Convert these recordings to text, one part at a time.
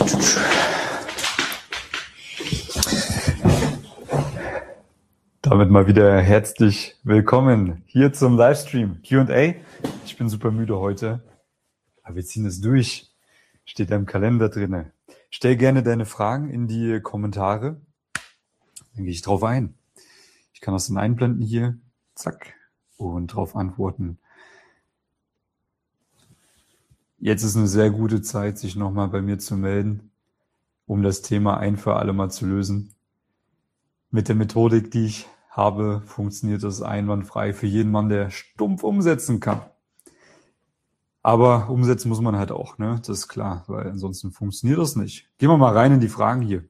Damit mal wieder herzlich willkommen hier zum Livestream Q&A. Ich bin super müde heute, aber wir ziehen es durch. Steht da im Kalender drinne. Stell gerne deine Fragen in die Kommentare. Dann gehe ich drauf ein. Ich kann das dann einblenden hier. Zack. Und drauf antworten. Jetzt ist eine sehr gute Zeit, sich nochmal bei mir zu melden, um das Thema ein für alle Mal zu lösen. Mit der Methodik, die ich habe, funktioniert das einwandfrei für jeden Mann, der stumpf umsetzen kann. Aber umsetzen muss man halt auch, ne? Das ist klar, weil ansonsten funktioniert das nicht. Gehen wir mal rein in die Fragen hier.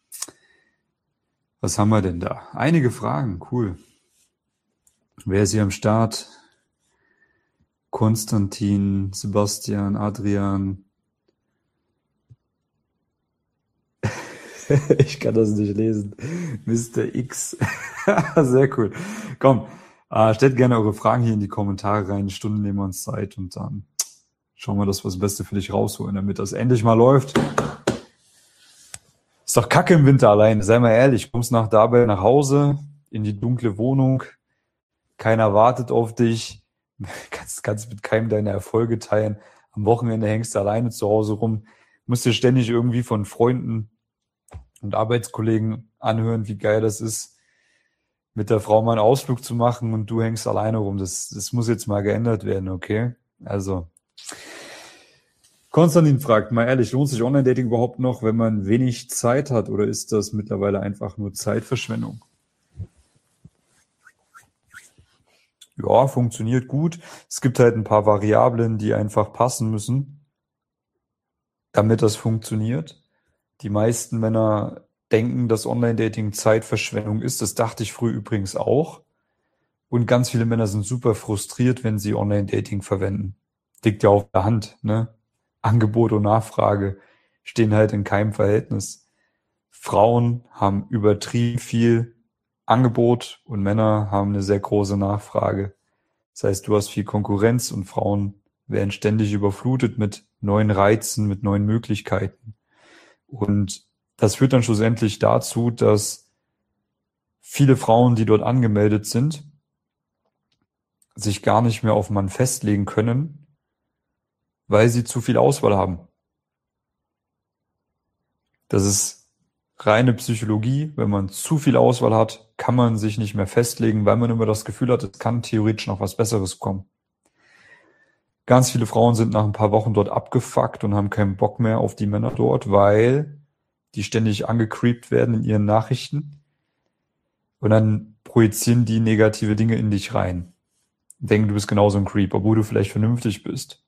Was haben wir denn da? Einige Fragen, cool. Wer ist hier am Start? Konstantin, Sebastian, Adrian. Ich kann das nicht lesen. Mr. X. Sehr cool. Komm, stellt gerne eure Fragen hier in die Kommentare rein. Eine Stunde nehmen wir uns Zeit und dann schauen wir, dass wir das Beste für dich rausholen, damit das endlich mal läuft. Ist doch kacke im Winter allein. Sei mal ehrlich, kommst nach dabei nach Hause, in die dunkle Wohnung. Keiner wartet auf dich. Kannst mit keinem deine Erfolge teilen. Am Wochenende hängst du alleine zu Hause rum. Musst dir ständig irgendwie von Freunden und Arbeitskollegen anhören, wie geil das ist, mit der Frau mal einen Ausflug zu machen und du hängst alleine rum. Das muss jetzt mal geändert werden, okay? Also, Konstantin fragt, mal ehrlich, lohnt sich Online-Dating überhaupt noch, wenn man wenig Zeit hat, oder ist das mittlerweile einfach nur Zeitverschwendung? Ja, funktioniert gut. Es gibt halt ein paar Variablen, die einfach passen müssen, damit das funktioniert. Die meisten Männer denken, dass Online-Dating Zeitverschwendung ist. Das dachte ich früher übrigens auch. Und ganz viele Männer sind super frustriert, wenn sie Online-Dating verwenden. Liegt ja auf der Hand, ne? Angebot und Nachfrage stehen halt in keinem Verhältnis. Frauen haben übertrieben viel Angebot und Männer haben eine sehr große Nachfrage. Das heißt, du hast viel Konkurrenz und Frauen werden ständig überflutet mit neuen Reizen, mit neuen Möglichkeiten. Und das führt dann schlussendlich dazu, dass viele Frauen, die dort angemeldet sind, sich gar nicht mehr auf einen Mann festlegen können, weil sie zu viel Auswahl haben. Das ist reine Psychologie. Wenn man zu viel Auswahl hat, kann man sich nicht mehr festlegen, weil man immer das Gefühl hat, es kann theoretisch noch was Besseres kommen. Ganz viele Frauen sind nach ein paar Wochen dort abgefuckt und haben keinen Bock mehr auf die Männer dort, weil die ständig angecreept werden in ihren Nachrichten. Und dann projizieren die negative Dinge in dich rein. Denken, du bist genauso ein Creep, obwohl du vielleicht vernünftig bist.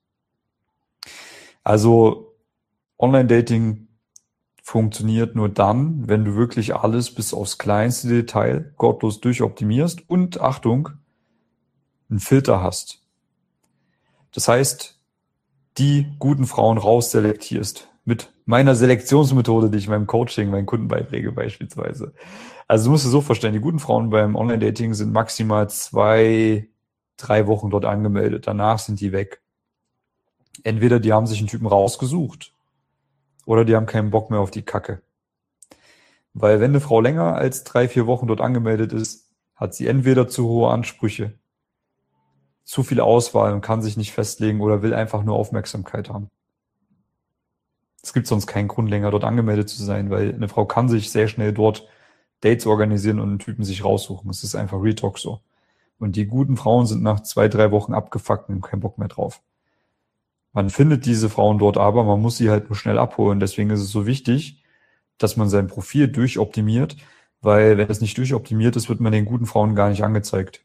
Also Online-Dating funktioniert nur dann, wenn du wirklich alles bis aufs kleinste Detail gottlos durchoptimierst und, Achtung, einen Filter hast. Das heißt, die guten Frauen rausselektierst mit meiner Selektionsmethode, die ich in meinem Coaching, meinen Kunden beibringe beispielsweise. Also du musst dir so vorstellen, die guten Frauen beim Online-Dating sind maximal 2-3 Wochen dort angemeldet. Danach sind die weg. Entweder die haben sich einen Typen rausgesucht oder die haben keinen Bock mehr auf die Kacke. Weil wenn eine Frau länger als 3-4 Wochen dort angemeldet ist, hat sie entweder zu hohe Ansprüche, zu viel Auswahl und kann sich nicht festlegen oder will einfach nur Aufmerksamkeit haben. Es gibt sonst keinen Grund, länger dort angemeldet zu sein, weil eine Frau kann sich sehr schnell dort Dates organisieren und einen Typen sich raussuchen. Es ist einfach Real Talk so. Und die guten Frauen sind nach 2-3 Wochen abgefuckt und haben keinen Bock mehr drauf. Man findet diese Frauen dort aber, man muss sie halt nur schnell abholen. Deswegen ist es so wichtig, dass man sein Profil durchoptimiert, weil wenn es nicht durchoptimiert ist, wird man den guten Frauen gar nicht angezeigt.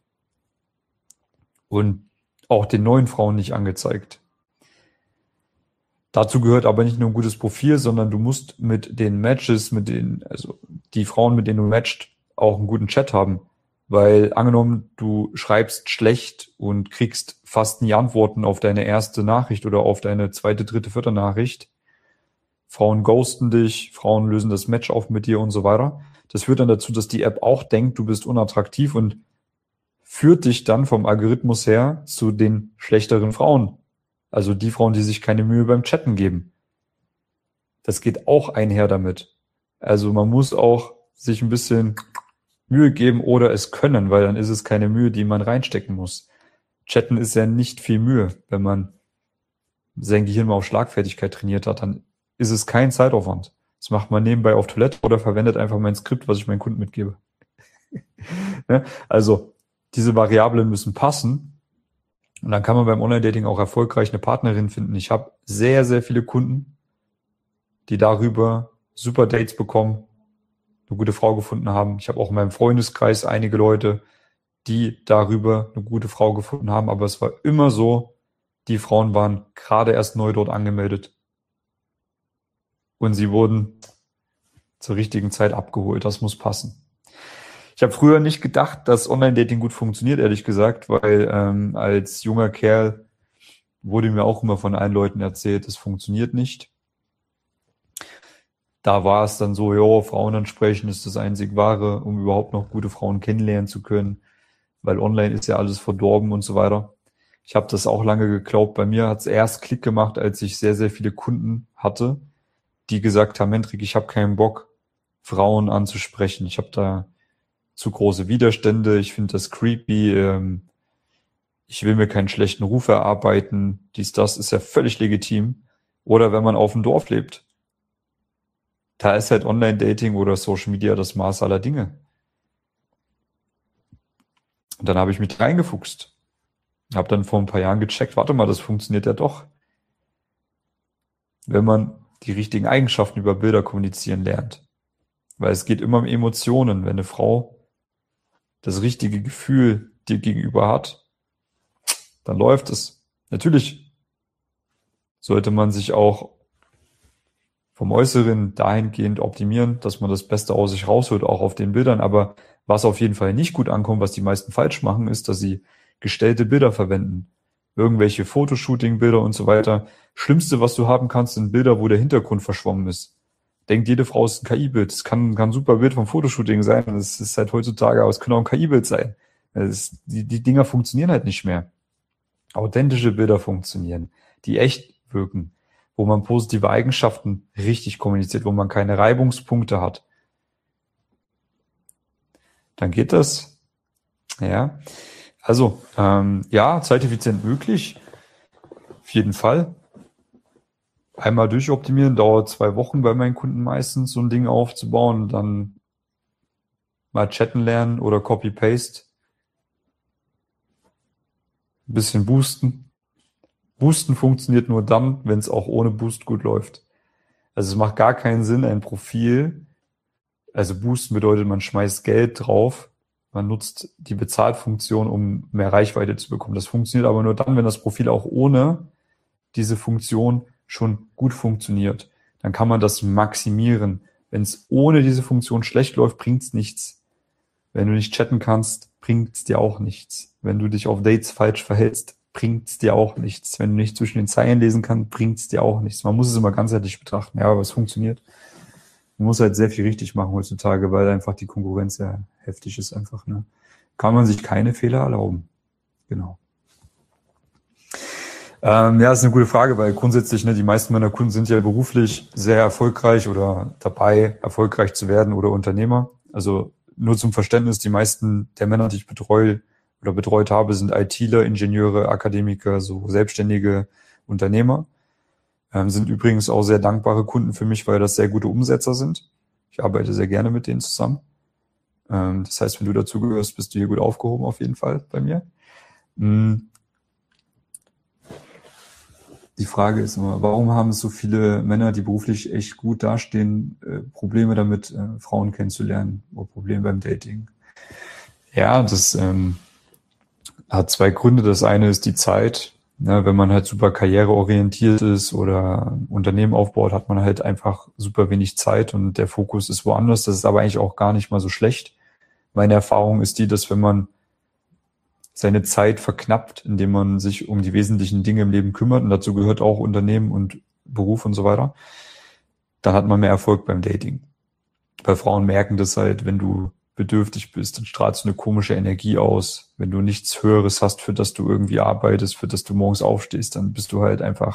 Und auch den neuen Frauen nicht angezeigt. Dazu gehört aber nicht nur ein gutes Profil, sondern du musst mit den Matches, also die Frauen, mit denen du matcht, auch einen guten Chat haben. Weil angenommen, du schreibst schlecht und kriegst fast nie Antworten auf deine erste Nachricht oder auf deine zweite, dritte, vierte Nachricht. Frauen ghosten dich, Frauen lösen das Match auf mit dir und so weiter. Das führt dann dazu, dass die App auch denkt, du bist unattraktiv und führt dich dann vom Algorithmus her zu den schlechteren Frauen. Also die Frauen, die sich keine Mühe beim Chatten geben. Das geht auch einher damit. Also man muss auch sich ein bisschen Mühe geben oder es können, weil dann ist es keine Mühe, die man reinstecken muss. Chatten ist ja nicht viel Mühe. Wenn man sein Gehirn mal auf Schlagfertigkeit trainiert hat, dann ist es kein Zeitaufwand. Das macht man nebenbei auf Toilette oder verwendet einfach mein Skript, was ich meinen Kunden mitgebe. Ne? Also diese Variablen müssen passen und dann kann man beim Online-Dating auch erfolgreich eine Partnerin finden. Ich habe sehr, sehr viele Kunden, die darüber super Dates bekommen, eine gute Frau gefunden haben. Ich habe auch in meinem Freundeskreis einige Leute, die darüber eine gute Frau gefunden haben, aber es war immer so, die Frauen waren gerade erst neu dort angemeldet und sie wurden zur richtigen Zeit abgeholt. Das muss passen. Ich habe früher nicht gedacht, dass Online-Dating gut funktioniert, ehrlich gesagt, weil als junger Kerl wurde mir auch immer von allen Leuten erzählt, es funktioniert nicht. Da war es dann so, ja, Frauen ansprechen ist das einzig Wahre, um überhaupt noch gute Frauen kennenlernen zu können, weil online ist ja alles verdorben und so weiter. Ich habe das auch lange geglaubt. Bei mir hat es erst Klick gemacht, als ich sehr, sehr viele Kunden hatte, die gesagt haben, Hendrik, ich habe keinen Bock, Frauen anzusprechen. Ich habe da zu große Widerstände. Ich finde das creepy. Ich will mir keinen schlechten Ruf erarbeiten. Das ist ja völlig legitim. Oder wenn man auf dem Dorf lebt. Da ist halt Online-Dating oder Social Media das Maß aller Dinge. Und dann habe ich mich reingefuchst. Habe dann vor ein paar Jahren gecheckt, warte mal, das funktioniert ja doch. Wenn man die richtigen Eigenschaften über Bilder kommunizieren lernt. Weil es geht immer um Emotionen. Wenn eine Frau das richtige Gefühl dir gegenüber hat, dann läuft es. Natürlich sollte man sich auch vom Äußeren dahingehend optimieren, dass man das Beste aus sich rausholt, auch auf den Bildern. Aber was auf jeden Fall nicht gut ankommt, was die meisten falsch machen, ist, dass sie gestellte Bilder verwenden. Irgendwelche Fotoshooting-Bilder und so weiter. Schlimmste, was du haben kannst, sind Bilder, wo der Hintergrund verschwommen ist. Denkt jede Frau, es ist ein KI-Bild. Es kann ein super Bild vom Fotoshooting sein. Das ist halt heutzutage, aber es kann auch ein KI-Bild sein. Die Dinger funktionieren halt nicht mehr. Authentische Bilder funktionieren, die echt wirken, wo man positive Eigenschaften richtig kommuniziert, wo man keine Reibungspunkte hat. Dann geht das. Ja. Also, ja, zeiteffizient möglich. Auf jeden Fall. Einmal durchoptimieren, dauert 2 Wochen bei meinen Kunden meistens, so ein Ding aufzubauen, dann mal chatten lernen oder Copy-Paste. Ein bisschen boosten. Boosten funktioniert nur dann, wenn es auch ohne Boost gut läuft. Also es macht gar keinen Sinn, ein Profil, also Boosten bedeutet, man schmeißt Geld drauf, man nutzt die Bezahlfunktion, um mehr Reichweite zu bekommen. Das funktioniert aber nur dann, wenn das Profil auch ohne diese Funktion schon gut funktioniert. Dann kann man das maximieren. Wenn es ohne diese Funktion schlecht läuft, bringt es nichts. Wenn du nicht chatten kannst, bringt es dir auch nichts. Wenn du dich auf Dates falsch verhältst, bringt es dir auch nichts. Wenn du nicht zwischen den Zeilen lesen kannst, bringt es dir auch nichts. Man muss es immer ganzheitlich betrachten. Ja, aber es funktioniert. Man muss halt sehr viel richtig machen heutzutage, weil einfach die Konkurrenz sehr heftig ist einfach. Ne? Kann man sich keine Fehler erlauben. Genau. Ja, ist eine gute Frage, weil grundsätzlich, ne, die meisten meiner Kunden sind ja beruflich sehr erfolgreich oder dabei, erfolgreich zu werden oder Unternehmer. Also nur zum Verständnis, die meisten der Männer, die ich betreue oder betreut habe, sind ITler, Ingenieure, Akademiker, so selbstständige Unternehmer. Sind übrigens auch sehr dankbare Kunden für mich, weil das sehr gute Umsetzer sind. Ich arbeite sehr gerne mit denen zusammen. Das heißt, wenn du dazugehörst, bist du hier gut aufgehoben auf jeden Fall bei mir. Die Frage ist immer, warum haben so viele Männer, die beruflich echt gut dastehen, Probleme damit, Frauen kennenzulernen oder Probleme beim Dating? Ja, das hat 2 Gründe. Das eine ist die Zeit. Ja, wenn man halt super karriereorientiert ist oder ein Unternehmen aufbaut, hat man halt einfach super wenig Zeit und der Fokus ist woanders. Das ist aber eigentlich auch gar nicht mal so schlecht. Meine Erfahrung ist die, dass wenn man seine Zeit verknappt, indem man sich um die wesentlichen Dinge im Leben kümmert, und dazu gehört auch Unternehmen und Beruf und so weiter, dann hat man mehr Erfolg beim Dating. Weil Frauen merken das halt, wenn du bedürftig bist, dann strahlst du eine komische Energie aus. Wenn du nichts Höheres hast, für das du irgendwie arbeitest, für das du morgens aufstehst, dann bist du halt einfach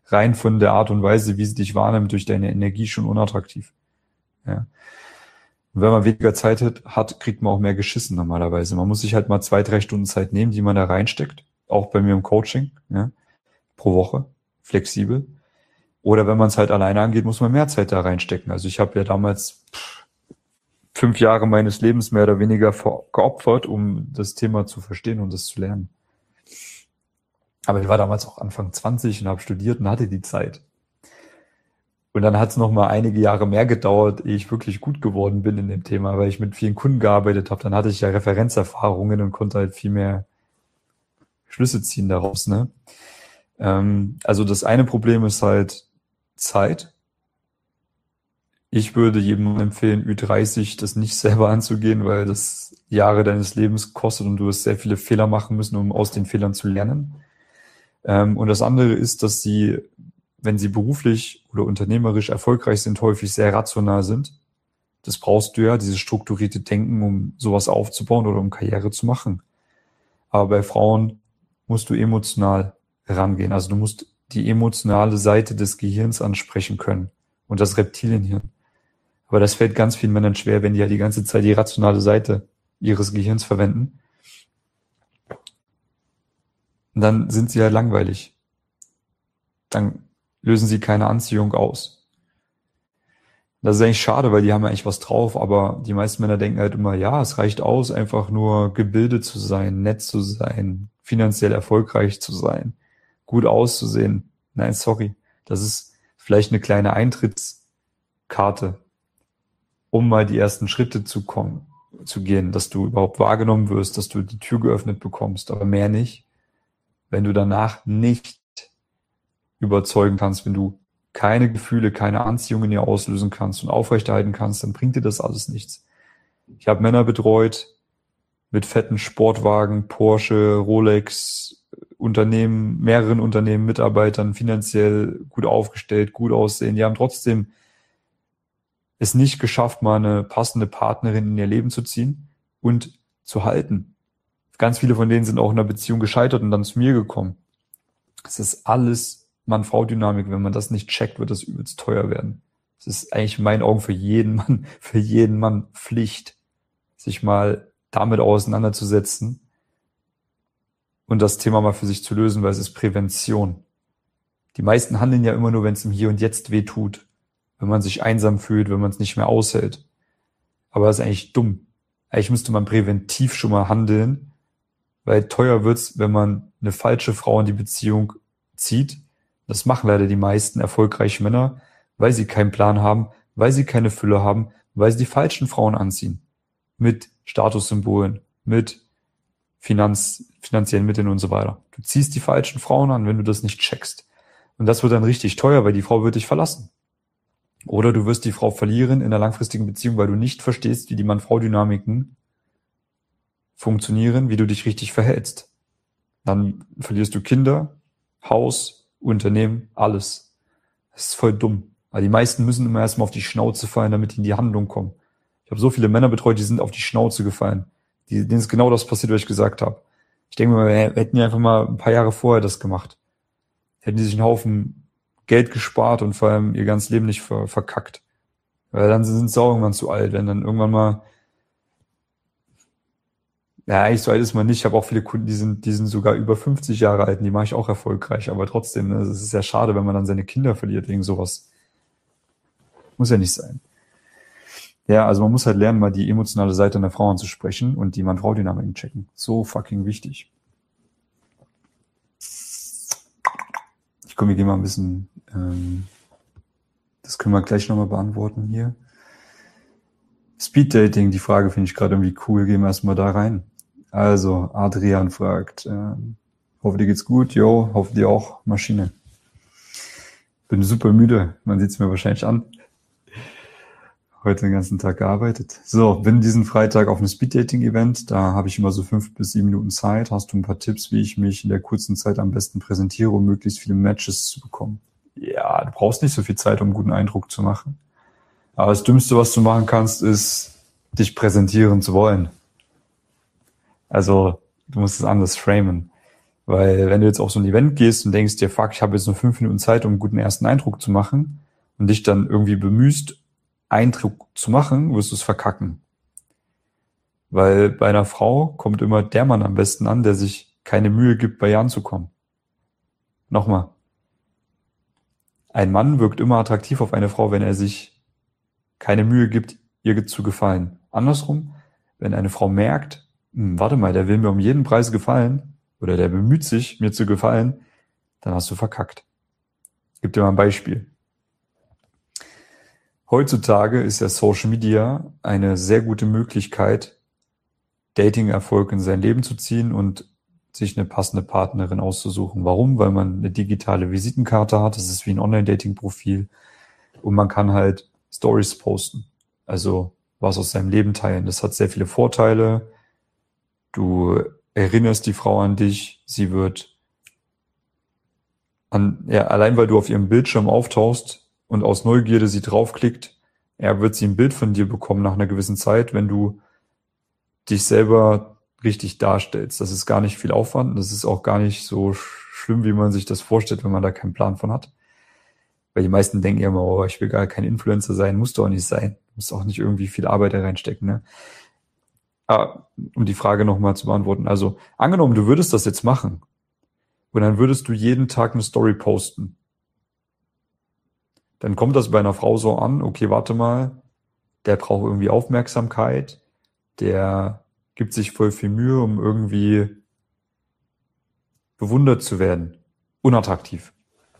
rein von der Art und Weise, wie sie dich wahrnimmt, durch deine Energie schon unattraktiv. Ja. Und wenn man weniger Zeit hat, kriegt man auch mehr geschissen normalerweise. Man muss sich halt mal 2-3 Stunden Zeit nehmen, die man da reinsteckt. Auch bei mir im Coaching, ja, pro Woche, flexibel. Oder wenn man es halt alleine angeht, muss man mehr Zeit da reinstecken. Also ich habe ja damals 5 Jahre meines Lebens mehr oder weniger geopfert, um das Thema zu verstehen und das zu lernen. Aber ich war damals auch Anfang 20 und habe studiert und hatte die Zeit. Und dann hat es noch mal einige Jahre mehr gedauert, ehe ich wirklich gut geworden bin in dem Thema, weil ich mit vielen Kunden gearbeitet habe. Dann hatte ich ja Referenzerfahrungen und konnte halt viel mehr Schlüsse ziehen daraus. Ne? Also das eine Problem ist halt Zeit. Ich würde jedem empfehlen, Ü30 das nicht selber anzugehen, weil das Jahre deines Lebens kostet und du wirst sehr viele Fehler machen müssen, um aus den Fehlern zu lernen. Und das andere ist, dass sie, wenn sie beruflich oder unternehmerisch erfolgreich sind, häufig sehr rational sind. Das brauchst du ja, dieses strukturierte Denken, um sowas aufzubauen oder um Karriere zu machen. Aber bei Frauen musst du emotional rangehen. Also du musst die emotionale Seite des Gehirns ansprechen können und das Reptilienhirn. Aber das fällt ganz vielen Männern schwer, wenn die ja die ganze Zeit die rationale Seite ihres Gehirns verwenden. Und dann sind sie ja langweilig. Dann lösen sie keine Anziehung aus. Das ist eigentlich schade, weil die haben ja eigentlich was drauf, aber die meisten Männer denken halt immer, ja, es reicht aus, einfach nur gebildet zu sein, nett zu sein, finanziell erfolgreich zu sein, gut auszusehen. Nein, sorry. Das ist vielleicht eine kleine Eintrittskarte, um mal die ersten Schritte zu gehen, dass du überhaupt wahrgenommen wirst, dass du die Tür geöffnet bekommst, aber mehr nicht. Wenn du danach nicht überzeugen kannst, wenn du keine Gefühle, keine Anziehung in ihr auslösen kannst und aufrechterhalten kannst, dann bringt dir das alles nichts. Ich habe Männer betreut mit fetten Sportwagen, Porsche, Rolex, Unternehmen, mehreren Unternehmen, Mitarbeitern, finanziell gut aufgestellt, gut aussehen. Die haben trotzdem es nicht geschafft, mal eine passende Partnerin in ihr Leben zu ziehen und zu halten. Ganz viele von denen sind auch in einer Beziehung gescheitert und dann zu mir gekommen. Es ist alles Mann-Frau-Dynamik. Wenn man das nicht checkt, wird das übelst teuer werden. Es ist eigentlich in meinen Augen für jeden Mann Pflicht, sich mal damit auseinanderzusetzen und das Thema mal für sich zu lösen, weil es ist Prävention. Die meisten handeln ja immer nur, wenn es im Hier und Jetzt weh tut, wenn man sich einsam fühlt, wenn man es nicht mehr aushält. Aber das ist eigentlich dumm. Eigentlich müsste man präventiv schon mal handeln, weil teuer wird's, wenn man eine falsche Frau in die Beziehung zieht. Das machen leider die meisten erfolgreichen Männer, weil sie keinen Plan haben, weil sie keine Fülle haben, weil sie die falschen Frauen anziehen. Mit Statussymbolen, mit finanziellen Mitteln und so weiter. Du ziehst die falschen Frauen an, wenn du das nicht checkst. Und das wird dann richtig teuer, weil die Frau wird dich verlassen. Oder du wirst die Frau verlieren in einer langfristigen Beziehung, weil du nicht verstehst, wie die Mann-Frau-Dynamiken funktionieren, wie du dich richtig verhältst. Dann verlierst du Kinder, Haus, Unternehmen, alles. Das ist voll dumm. Weil die meisten müssen immer erstmal auf die Schnauze fallen, damit die in die Handlung kommen. Ich habe so viele Männer betreut, die sind auf die Schnauze gefallen. Denen ist genau das passiert, was ich gesagt habe. Ich denke mal, hätten die einfach mal ein paar Jahre vorher das gemacht. Hätten die sich einen Haufen Geld gespart und vor allem ihr ganzes Leben nicht verkackt. Weil dann sind sie auch irgendwann zu alt, wenn dann irgendwann mal, ja, eigentlich so alt ist man nicht. Ich habe auch viele Kunden, die sind sogar über 50 Jahre alt und die mache ich auch erfolgreich. Aber trotzdem, ne, es ist ja schade, wenn man dann seine Kinder verliert wegen sowas. Muss ja nicht sein. Ja, also man muss halt lernen, mal die emotionale Seite einer Frau anzusprechen und die Mann-Frau-Dynamiken checken. So fucking wichtig. Ich komme, wir gehen mal ein bisschen, das können wir gleich nochmal beantworten hier. Speed-Dating, die Frage finde ich gerade irgendwie cool. Gehen wir erstmal da rein. Also, Adrian fragt, hoffe dir geht's gut, jo, hoffe dir auch, Maschine. Bin super müde, man sieht's mir wahrscheinlich an. Heute den ganzen Tag gearbeitet. So, bin diesen Freitag auf einem Speed-Dating-Event, da habe ich immer so 5 bis 7 Minuten Zeit. Hast du ein paar Tipps, wie ich mich in der kurzen Zeit am besten präsentiere, um möglichst viele Matches zu bekommen? Ja, du brauchst nicht so viel Zeit, um einen guten Eindruck zu machen. Aber das Dümmste, was du machen kannst, ist, dich präsentieren zu wollen. Also, du musst es anders framen. Weil wenn du jetzt auf so ein Event gehst und denkst dir, fuck, ich habe jetzt nur 5 Minuten Zeit, um einen guten ersten Eindruck zu machen und dich dann irgendwie bemühst, Eindruck zu machen, wirst du es verkacken. Weil bei einer Frau kommt immer der Mann am besten an, der sich keine Mühe gibt, bei ihr anzukommen. Nochmal. Ein Mann wirkt immer attraktiv auf eine Frau, wenn er sich keine Mühe gibt, ihr zu gefallen. Andersrum, wenn eine Frau merkt, warte mal, der will mir um jeden Preis gefallen oder der bemüht sich, mir zu gefallen, dann hast du verkackt. Ich gebe dir mal ein Beispiel. Heutzutage ist ja Social Media eine sehr gute Möglichkeit, Dating-Erfolg in sein Leben zu ziehen und sich eine passende Partnerin auszusuchen. Warum? Weil man eine digitale Visitenkarte hat. Das ist wie ein Online-Dating-Profil. Und man kann halt Stories posten. Also was aus seinem Leben teilen. Das hat sehr viele Vorteile. Du erinnerst die Frau an dich. Sie wird allein weil du auf ihrem Bildschirm auftauchst und aus Neugierde sie draufklickt, wird sie ein Bild von dir bekommen nach einer gewissen Zeit, wenn du dich selber richtig darstellst. Das ist gar nicht viel Aufwand. Das ist auch gar nicht so schlimm, wie man sich das vorstellt, wenn man da keinen Plan von hat. Weil die meisten denken ja immer, oh, ich will gar kein Influencer sein, musst du auch nicht sein. Musst auch nicht irgendwie viel Arbeit da reinstecken, ne? Um die Frage nochmal zu beantworten. Also, angenommen, du würdest das jetzt machen und dann würdest du jeden Tag eine Story posten. Dann kommt das bei einer Frau so an, okay, warte mal, der braucht irgendwie Aufmerksamkeit, der gibt sich voll viel Mühe, um irgendwie bewundert zu werden. Unattraktiv.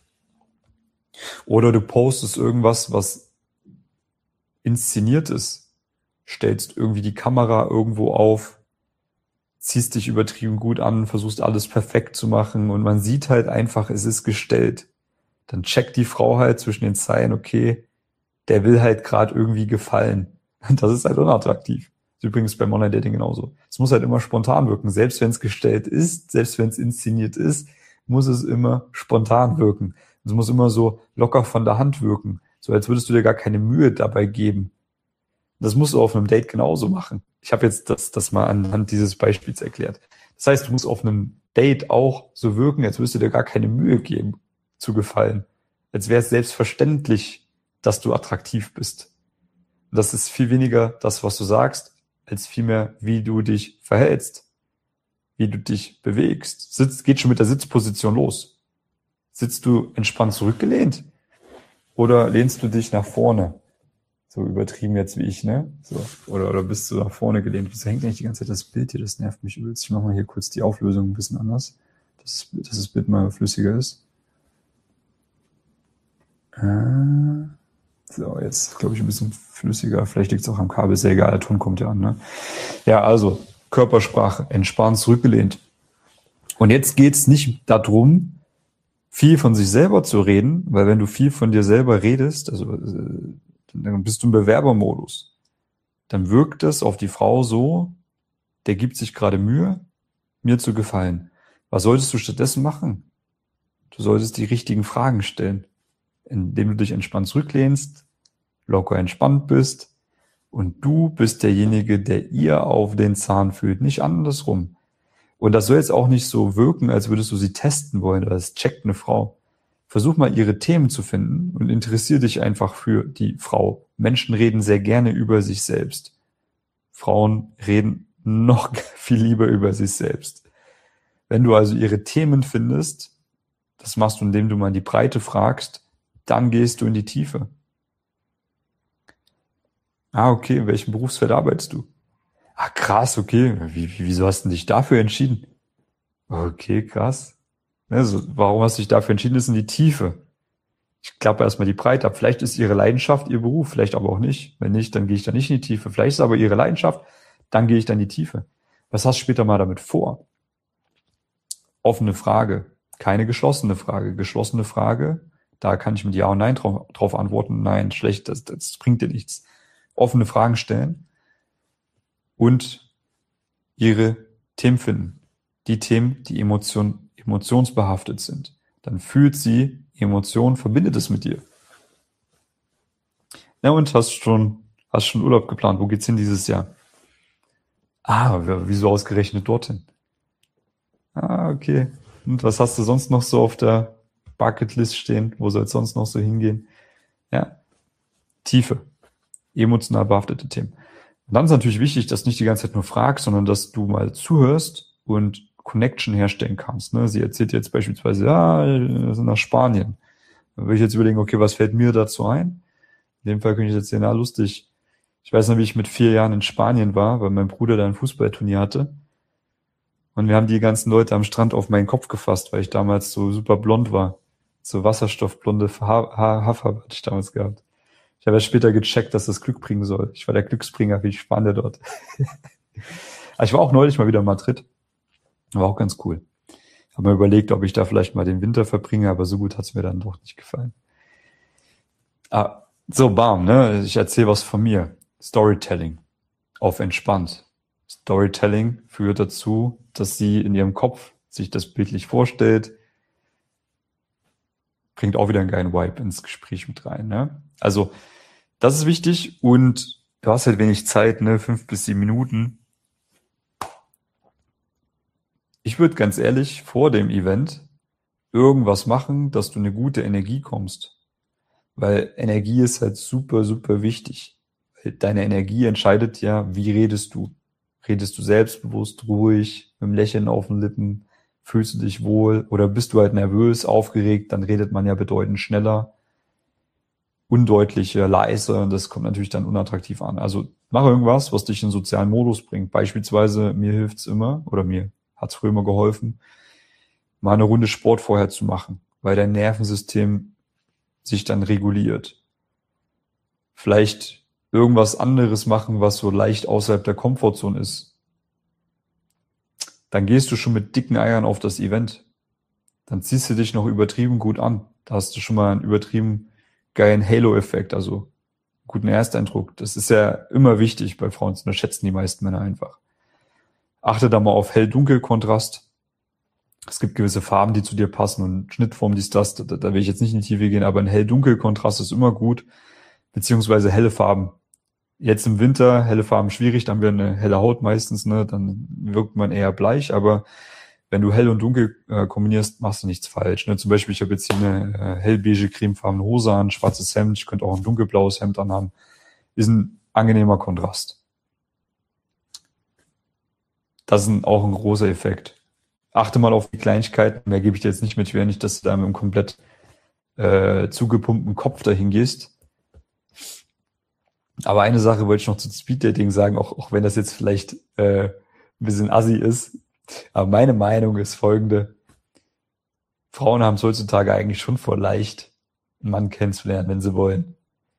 Oder du postest irgendwas, was inszeniert ist, stellst irgendwie die Kamera irgendwo auf, ziehst dich übertrieben gut an, versuchst alles perfekt zu machen und man sieht halt einfach, es ist gestellt. Dann checkt die Frau halt zwischen den Zeilen, okay, der will halt gerade irgendwie gefallen. Und das ist halt unattraktiv. Das ist übrigens beim Online-Dating genauso. Es muss halt immer spontan wirken. Selbst wenn es gestellt ist, selbst wenn es inszeniert ist, muss es immer spontan wirken. Es muss immer so locker von der Hand wirken. So als würdest du dir gar keine Mühe dabei geben. Das musst du auf einem Date genauso machen. Ich habe jetzt das mal anhand dieses Beispiels erklärt. Das heißt, du musst auf einem Date auch so wirken, als würdest du dir gar keine Mühe geben, zu gefallen. Als wäre es selbstverständlich, dass du attraktiv bist. Und das ist viel weniger das, was du sagst, als vielmehr, wie du dich verhältst, wie du dich bewegst. Geht schon mit der Sitzposition los. Sitzt du entspannt zurückgelehnt oder lehnst du dich nach vorne? So übertrieben jetzt wie ich, ne? So. Oder bist du nach vorne gelehnt? Wieso hängt eigentlich die ganze Zeit das Bild hier? Das nervt mich übelst. Ich mache mal hier kurz die Auflösung ein bisschen anders, dass das Bild mal flüssiger ist. So, jetzt glaube ich ein bisschen flüssiger. Vielleicht liegt es auch am Kabel. Ist ja egal, der Ton kommt ja an, ne? Ja, also Körpersprache, entspannt zurückgelehnt. Und jetzt geht's nicht darum, viel von sich selber zu reden, weil wenn du viel von dir selber redest, also dann bist du im Bewerbermodus. Dann wirkt es auf die Frau so, der gibt sich gerade Mühe, mir zu gefallen. Was solltest du stattdessen machen? Du solltest die richtigen Fragen stellen, indem du dich entspannt zurücklehnst, locker entspannt bist und du bist derjenige, der ihr auf den Zahn fühlt, nicht andersrum. Und das soll jetzt auch nicht so wirken, als würdest du sie testen wollen, oder es checkt eine Frau. Versuch mal ihre Themen zu finden und interessier dich einfach für die Frau. Menschen reden sehr gerne über sich selbst. Frauen reden noch viel lieber über sich selbst. Wenn du also ihre Themen findest, das machst du, indem du mal in die Breite fragst, dann gehst du in die Tiefe. Okay, in welchem Berufsfeld arbeitest du? Krass, okay. Wieso hast du dich dafür entschieden? Okay, krass. Also, warum hast du dich dafür entschieden? Das ist in die Tiefe. Ich klappe erstmal die Breite ab. Vielleicht ist ihre Leidenschaft ihr Beruf, vielleicht aber auch nicht. Wenn nicht, dann gehe ich da nicht in die Tiefe. Vielleicht ist aber ihre Leidenschaft, dann gehe ich da in die Tiefe. Was hast du später mal damit vor? Offene Frage, keine geschlossene Frage. Geschlossene Frage, da kann ich mit Ja und Nein drauf antworten. Nein, schlecht, das bringt dir nichts. Offene Fragen stellen und ihre Themen finden. Die Themen, die emotionsbehaftet sind. Dann fühlt sie Emotionen, verbindet es mit dir. Ja, und hast schon Urlaub geplant? Wo geht's hin dieses Jahr? Wieso ausgerechnet dorthin? Okay. Und was hast du sonst noch so auf der Bucketlist stehen? Wo soll es sonst noch so hingehen? Ja, Tiefe, emotional behaftete Themen. Und dann ist natürlich wichtig, dass du nicht die ganze Zeit nur fragst, sondern dass du mal zuhörst und Connection herstellen kannst. Ne? Sie erzählt jetzt beispielsweise, ja, wir sind nach Spanien. Dann würde ich jetzt überlegen, okay, was fällt mir dazu ein? In dem Fall könnte ich jetzt sehen, lustig. Ich weiß noch, wie ich mit 4 Jahren in Spanien war, weil mein Bruder da ein Fußballturnier hatte. Und wir haben die ganzen Leute am Strand auf meinen Kopf gefasst, weil ich damals so super blond war. So wasserstoffblonde Haarfarbe hatte ich damals gehabt. Ich habe ja später gecheckt, dass das Glück bringen soll. Ich war der Glücksbringer wie die Spanier dort. Aber ich war auch neulich mal wieder in Madrid. War auch ganz cool. Habe mir überlegt, ob ich da vielleicht mal den Winter verbringe, aber so gut hat es mir dann doch nicht gefallen. So, bam, ne? Ich erzähle was von mir. Storytelling. Auf entspannt. Storytelling führt dazu, dass sie in ihrem Kopf sich das bildlich vorstellt. Bringt auch wieder einen geilen Vibe ins Gespräch mit rein, ne? Also, das ist wichtig und du hast halt wenig Zeit, ne? 5 bis 7 Minuten. Ich würde ganz ehrlich vor dem Event irgendwas machen, dass du eine gute Energie kommst. Weil Energie ist halt super, super wichtig. Weil deine Energie entscheidet ja, wie redest du. Redest du selbstbewusst, ruhig, mit einem Lächeln auf den Lippen? Fühlst du dich wohl? Oder bist du halt nervös, aufgeregt? Dann redet man ja bedeutend schneller, undeutlicher, leiser. Und das kommt natürlich dann unattraktiv an. Also mach irgendwas, was dich in den sozialen Modus bringt. Beispielsweise, mir hilft's immer, oder mir hat's früher immer geholfen, mal eine Runde Sport vorher zu machen, weil dein Nervensystem sich dann reguliert. Vielleicht irgendwas anderes machen, was so leicht außerhalb der Komfortzone ist. Dann gehst du schon mit dicken Eiern auf das Event. Dann ziehst du dich noch übertrieben gut an. Da hast du schon mal einen übertrieben geilen Halo-Effekt, also guten Ersteindruck. Das ist ja immer wichtig bei Frauen, das schätzen die meisten Männer einfach. Achte da mal auf Hell-Dunkel-Kontrast. Es gibt gewisse Farben, die zu dir passen und Schnittformen, dies, das. Da will ich jetzt nicht in die Tiefe gehen, aber ein Hell-Dunkel-Kontrast ist immer gut, beziehungsweise helle Farben. Jetzt im Winter, helle Farben schwierig, dann haben wir eine helle Haut meistens, ne, dann wirkt man eher bleich, aber wenn du hell und dunkel kombinierst, machst du nichts falsch. Ne? Zum Beispiel, ich habe jetzt hier eine hellbeige, cremefarbene Hose an, schwarzes Hemd, ich könnte auch ein dunkelblaues Hemd anhaben. Ist ein angenehmer Kontrast. Das ist auch ein großer Effekt. Achte mal auf die Kleinigkeiten, mehr gebe ich dir jetzt nicht mit, ich will nicht, dass du da mit einem komplett zugepumpten Kopf dahin gehst. Aber eine Sache wollte ich noch zu Speeddating sagen, auch wenn das jetzt vielleicht ein bisschen assi ist. Aber meine Meinung ist folgende. Frauen haben es heutzutage eigentlich schon voll leicht, einen Mann kennenzulernen, wenn sie wollen.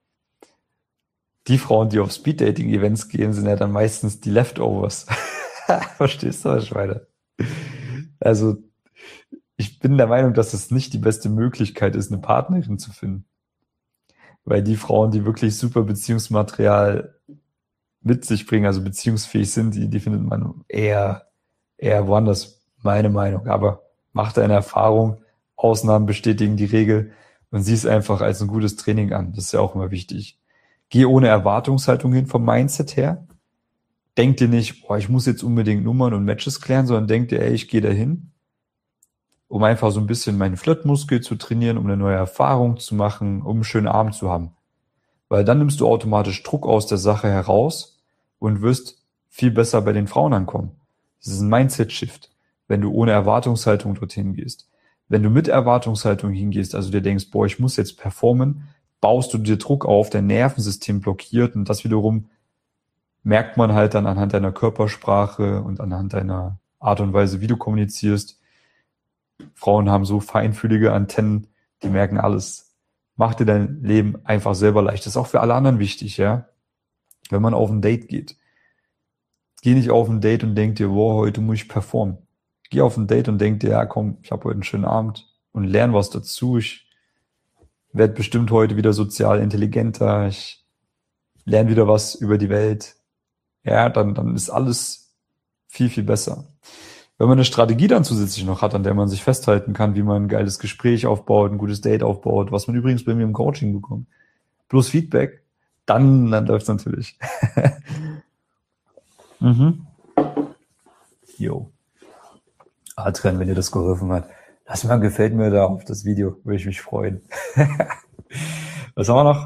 Die Frauen, die auf Speeddating-Events gehen, sind ja dann meistens die Leftovers. Verstehst du, was ich meine? Also, ich bin der Meinung, dass es nicht die beste Möglichkeit ist, eine Partnerin zu finden. Weil die Frauen, die wirklich super Beziehungsmaterial mit sich bringen, also beziehungsfähig sind, die findet man eher woanders, meine Meinung. Aber mach deine Erfahrung, Ausnahmen bestätigen die Regel und sieh es einfach als ein gutes Training an. Das ist ja auch immer wichtig. Geh ohne Erwartungshaltung hin vom Mindset her. Denk dir nicht, boah, ich muss jetzt unbedingt Nummern und Matches klären, sondern denk dir, ey, ich gehe dahin, um einfach so ein bisschen meinen Flirtmuskel zu trainieren, um eine neue Erfahrung zu machen, um einen schönen Abend zu haben. Weil dann nimmst du automatisch Druck aus der Sache heraus und wirst viel besser bei den Frauen ankommen. Das ist ein Mindset-Shift, wenn du ohne Erwartungshaltung dorthin gehst. Wenn du mit Erwartungshaltung hingehst, also dir denkst, boah, ich muss jetzt performen, baust du dir Druck auf, dein Nervensystem blockiert und das wiederum merkt man halt dann anhand deiner Körpersprache und anhand deiner Art und Weise, wie du kommunizierst. Frauen haben so feinfühlige Antennen, die merken alles. Mach dir dein Leben einfach selber leicht. Das ist auch für alle anderen wichtig, ja. Wenn man auf ein Date geht. Geh nicht auf ein Date und denk dir, wow, heute muss ich performen. Geh auf ein Date und denk dir, ja komm, ich habe heute einen schönen Abend und lerne was dazu. Ich werde bestimmt heute wieder sozial intelligenter. Ich lerne wieder was über die Welt. Ja, dann ist alles viel, viel besser. Wenn man eine Strategie dann zusätzlich noch hat, an der man sich festhalten kann, wie man ein geiles Gespräch aufbaut, ein gutes Date aufbaut, was man übrigens bei mir im Coaching bekommt, plus Feedback, dann läuft's natürlich. Mhm. Jo. Adrian, wenn dir das geholfen hat, lass mal ein Gefällt mir da auf das Video, würde ich mich freuen. Was haben wir noch?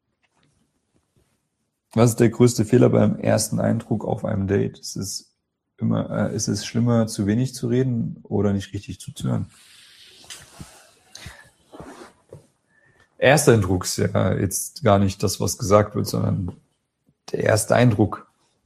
Was ist der größte Fehler beim ersten Eindruck auf einem Date? Ist es schlimmer, zu wenig zu reden oder nicht richtig zuzuhören? Erster Eindruck ist ja jetzt gar nicht das, was gesagt wird, sondern der erste Eindruck.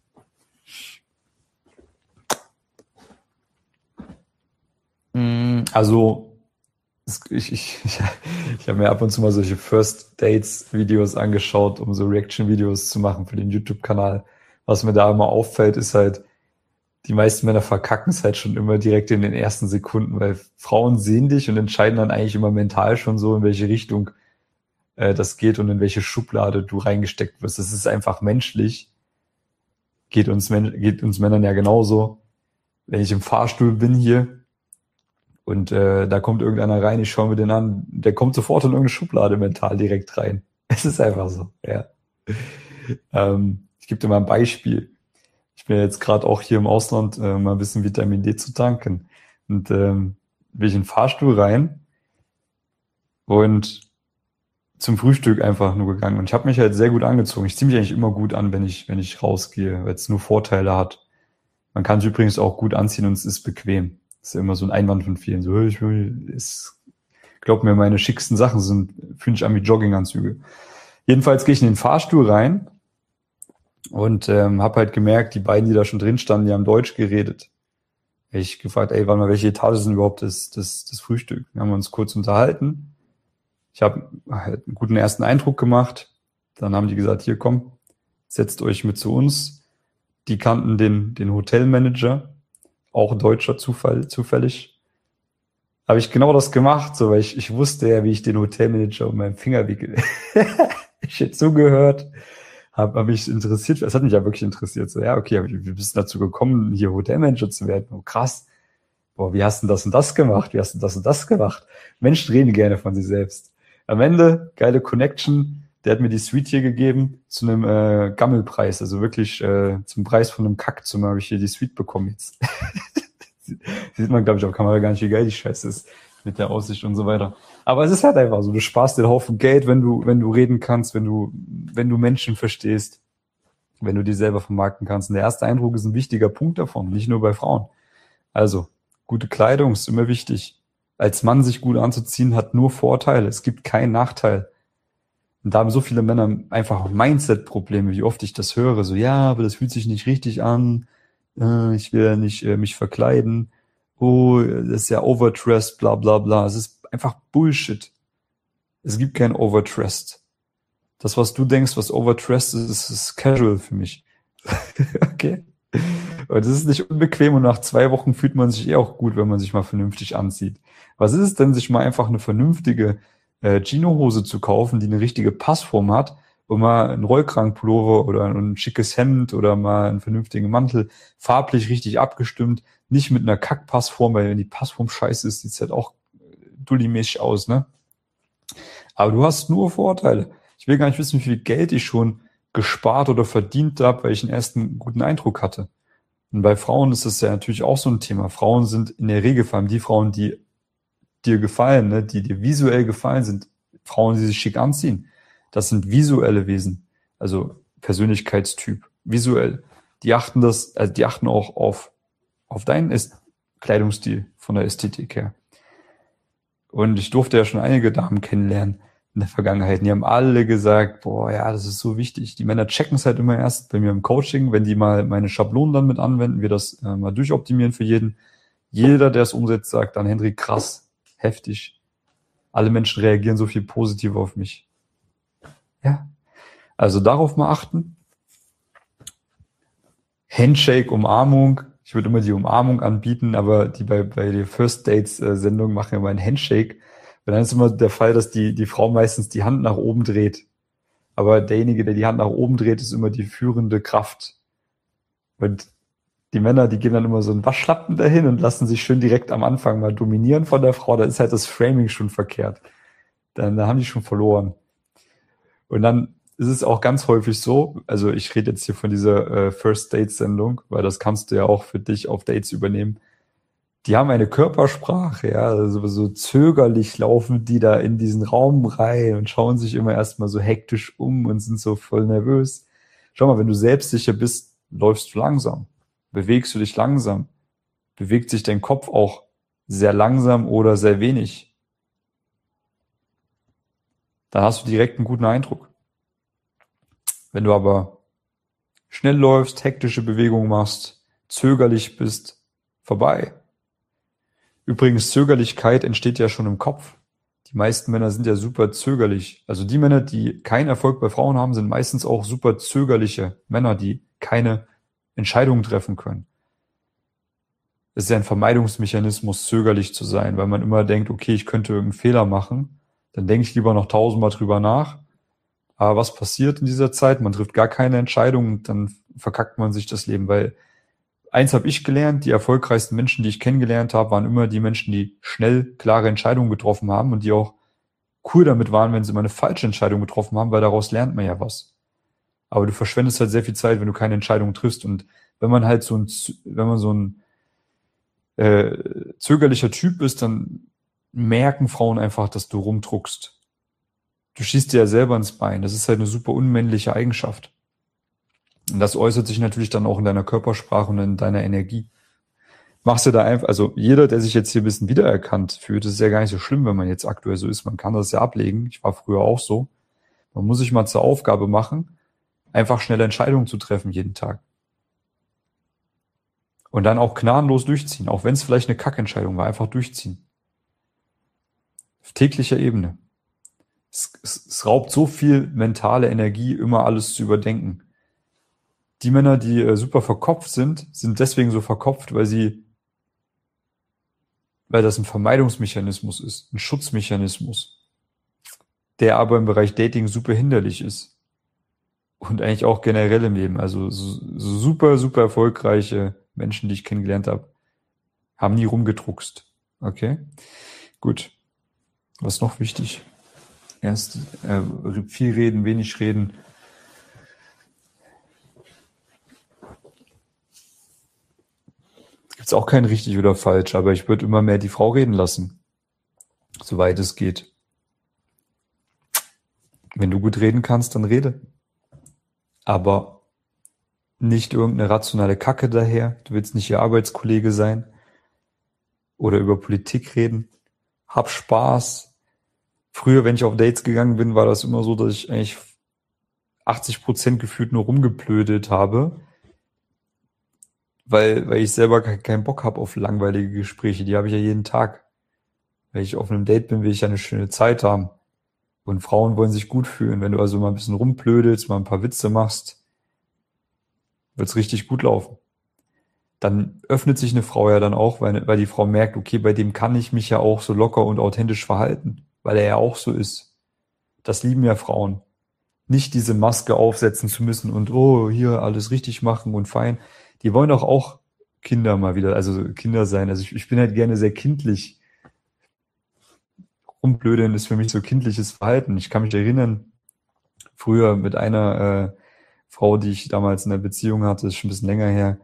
Also ich habe mir ab und zu mal solche First Dates Videos angeschaut, um so Reaction Videos zu machen für den YouTube-Kanal. Was mir da immer auffällt, ist halt, die meisten Männer verkacken es halt schon immer direkt in den ersten Sekunden, weil Frauen sehen dich und entscheiden dann eigentlich immer mental schon so, in welche Richtung das geht und in welche Schublade du reingesteckt wirst. Das ist einfach menschlich. Geht uns Männern ja genauso. Wenn ich im Fahrstuhl bin hier und da kommt irgendeiner rein, ich schaue mir den an, der kommt sofort in irgendeine Schublade mental direkt rein. Es ist einfach so, ja. Ich gebe dir mal ein Beispiel. Ich bin jetzt gerade auch hier im Ausland, mal ein bisschen Vitamin D zu tanken. Und bin ich in den Fahrstuhl rein und zum Frühstück einfach nur gegangen. Und ich habe mich halt sehr gut angezogen. Ich ziehe mich eigentlich immer gut an, wenn ich rausgehe, weil es nur Vorteile hat. Man kann sich übrigens auch gut anziehen und es ist bequem. Das ist ja immer so ein Einwand von vielen. So, glaub mir, meine schicksten Sachen fühlen sich an wie Jogginganzüge. Jedenfalls gehe ich in den Fahrstuhl rein und habe halt gemerkt, die beiden, die da schon drin standen, die haben Deutsch geredet. Ich gefragt, warte mal, welche Etage ist denn überhaupt das Frühstück? Dann haben wir uns kurz unterhalten. Ich habe halt einen guten ersten Eindruck gemacht. Dann haben die gesagt, hier komm, setzt euch mit zu uns. Die kannten den Hotelmanager, auch Deutscher zufällig. Habe ich genau das gemacht, so, weil ich wusste ja, wie ich den Hotelmanager um meinen Finger wickel. Ich hätte zugehört, habe mich interessiert, es hat mich ja wirklich interessiert. So, ja, okay, wie bist du dazu gekommen, hier Hotelmanager zu werden? Oh, krass. Boah, wie hast du das und das gemacht? Wie hast du das und das gemacht? Menschen reden gerne von sich selbst. Am Ende, geile Connection, der hat mir die Suite hier gegeben zu einem Gammelpreis, also wirklich zum Preis von einem Kackzimmer habe ich hier die Suite bekommen jetzt. Sieht man, glaube ich, auf Kamera gar nicht, wie geil die Scheiße ist mit der Aussicht und so weiter. Aber es ist halt einfach so, du sparst dir einen Haufen Geld, wenn du reden kannst, wenn du Menschen verstehst, wenn du die selber vermarkten kannst. Und der erste Eindruck ist ein wichtiger Punkt davon, nicht nur bei Frauen. Also, gute Kleidung ist immer wichtig. Als Mann sich gut anzuziehen hat nur Vorteile. Es gibt keinen Nachteil. Und da haben so viele Männer einfach Mindset-Probleme, wie oft ich das höre. So, ja, aber das fühlt sich nicht richtig an. Ich will ja nicht mich verkleiden. Oh, das ist ja overdressed, bla bla bla. Es ist einfach Bullshit. Es gibt kein overdressed. Das, was du denkst, was overdressed ist casual für mich. Okay? Und das ist nicht unbequem und nach 2 Wochen fühlt man sich auch gut, wenn man sich mal vernünftig anzieht. Was ist es denn, sich mal einfach eine vernünftige Chino-Hose zu kaufen, die eine richtige Passform hat und mal einen Rollkragenpullover oder ein schickes Hemd oder mal einen vernünftigen Mantel, farblich richtig abgestimmt, nicht mit einer Kackpassform, weil wenn die Passform scheiße ist, sieht's halt auch dulli-mäßig aus, ne? Aber du hast nur Vorteile. Ich will gar nicht wissen, wie viel Geld ich schon gespart oder verdient habe, weil ich einen ersten guten Eindruck hatte. Und bei Frauen ist das ja natürlich auch so ein Thema. Frauen sind in der Regel, vor allem die Frauen, die dir gefallen, ne, die dir visuell gefallen, sind Frauen, die sich schick anziehen. Das sind visuelle Wesen, also Persönlichkeitstyp, visuell. Die achten auch auf deinen Kleidungsstil von der Ästhetik her. Und ich durfte ja schon einige Damen kennenlernen in der Vergangenheit. Die haben alle gesagt, boah, ja, das ist so wichtig. Die Männer checken es halt immer erst bei mir im Coaching, wenn die mal meine Schablonen dann mit anwenden, wir das mal durchoptimieren für jeden. Jeder, der es umsetzt, sagt dann, Hendrik, krass, heftig. Alle Menschen reagieren so viel positiv auf mich. Ja, also darauf mal achten. Handshake, Umarmung. Ich würde immer die Umarmung anbieten, aber die bei der First Dates Sendung machen immer einen Handshake. Und dann ist immer der Fall, dass die Frau meistens die Hand nach oben dreht. Aber derjenige, der die Hand nach oben dreht, ist immer die führende Kraft. Und die Männer, die geben dann immer so einen Waschlappen dahin und lassen sich schön direkt am Anfang mal dominieren von der Frau. Da ist halt das Framing schon verkehrt. Da haben die schon verloren. Und dann ist es auch ganz häufig so, also ich rede jetzt hier von dieser First Dates Sendung, weil das kannst du ja auch für dich auf Dates übernehmen. Die haben eine Körpersprache, ja, also so zögerlich laufen die da in diesen Raum rein und schauen sich immer erstmal so hektisch um und sind so voll nervös. Schau mal, wenn du selbstsicher bist, läufst du langsam, bewegst du dich langsam, bewegt sich dein Kopf auch sehr langsam oder sehr wenig. Dann hast du direkt einen guten Eindruck. Wenn du aber schnell läufst, hektische Bewegungen machst, zögerlich bist, vorbei. Übrigens, Zögerlichkeit entsteht ja schon im Kopf. Die meisten Männer sind ja super zögerlich. Also die Männer, die keinen Erfolg bei Frauen haben, sind meistens auch super zögerliche Männer, die keine Entscheidungen treffen können. Es ist ja ein Vermeidungsmechanismus, zögerlich zu sein, weil man immer denkt, okay, ich könnte irgendeinen Fehler machen. Dann denke ich lieber noch 1000-mal drüber nach. Aber was passiert in dieser Zeit? Man trifft gar keine Entscheidung und dann verkackt man sich das Leben, weil eins habe ich gelernt, die erfolgreichsten Menschen, die ich kennengelernt habe, waren immer die Menschen, die schnell klare Entscheidungen getroffen haben und die auch cool damit waren, wenn sie mal eine falsche Entscheidung getroffen haben, weil daraus lernt man ja was. Aber du verschwendest halt sehr viel Zeit, wenn du keine Entscheidung triffst. Und wenn man halt wenn man so ein zögerlicher Typ ist, dann merken Frauen einfach, dass du rumdruckst. Du schießt dir ja selber ins Bein. Das ist halt eine super unmännliche Eigenschaft. Und das äußert sich natürlich dann auch in deiner Körpersprache und in deiner Energie. Machst du da einfach, also jeder, der sich jetzt hier ein bisschen wiedererkannt fühlt, das ist ja gar nicht so schlimm, wenn man jetzt aktuell so ist. Man kann das ja ablegen. Ich war früher auch so. Man muss sich mal zur Aufgabe machen, einfach schnelle Entscheidungen zu treffen jeden Tag. Und dann auch gnadenlos durchziehen, auch wenn es vielleicht eine Kackentscheidung war, einfach durchziehen. Auf täglicher Ebene. Es raubt so viel mentale Energie, immer alles zu überdenken. Die Männer, die super verkopft sind deswegen so verkopft, weil das ein Vermeidungsmechanismus ist, ein Schutzmechanismus, der aber im Bereich Dating super hinderlich ist. Und eigentlich auch generell im Leben. Also so super, super erfolgreiche Menschen, die ich kennengelernt habe, haben nie rumgedruckst. Okay? Gut. Was ist noch wichtig? Erst viel reden, wenig reden. Gibt es auch kein richtig oder falsch, aber ich würde immer mehr die Frau reden lassen, soweit es geht. Wenn du gut reden kannst, dann rede. Aber nicht irgendeine rationale Kacke daher. Du willst nicht ihr Arbeitskollege sein oder über Politik reden. Hab Spaß. Früher, wenn ich auf Dates gegangen bin, war das immer so, dass ich eigentlich 80% gefühlt nur rumgeblödelt habe, weil ich selber keinen Bock habe auf langweilige Gespräche. Die habe ich ja jeden Tag. Wenn ich auf einem Date bin, will ich ja eine schöne Zeit haben. Und Frauen wollen sich gut fühlen. Wenn du also mal ein bisschen rumblödelst, mal ein paar Witze machst, wird's richtig gut laufen. Dann öffnet sich eine Frau ja dann auch, weil die Frau merkt, okay, bei dem kann ich mich ja auch so locker und authentisch verhalten, weil er ja auch so ist. Das lieben ja Frauen. Nicht diese Maske aufsetzen zu müssen und oh, hier alles richtig machen und fein. Die wollen doch auch Kinder mal wieder, also Kinder sein. Also ich bin halt gerne sehr kindlich. Rumblödeln ist für mich so kindliches Verhalten. Ich kann mich erinnern, früher mit einer Frau, die ich damals in einer Beziehung hatte, ist schon ein bisschen länger her,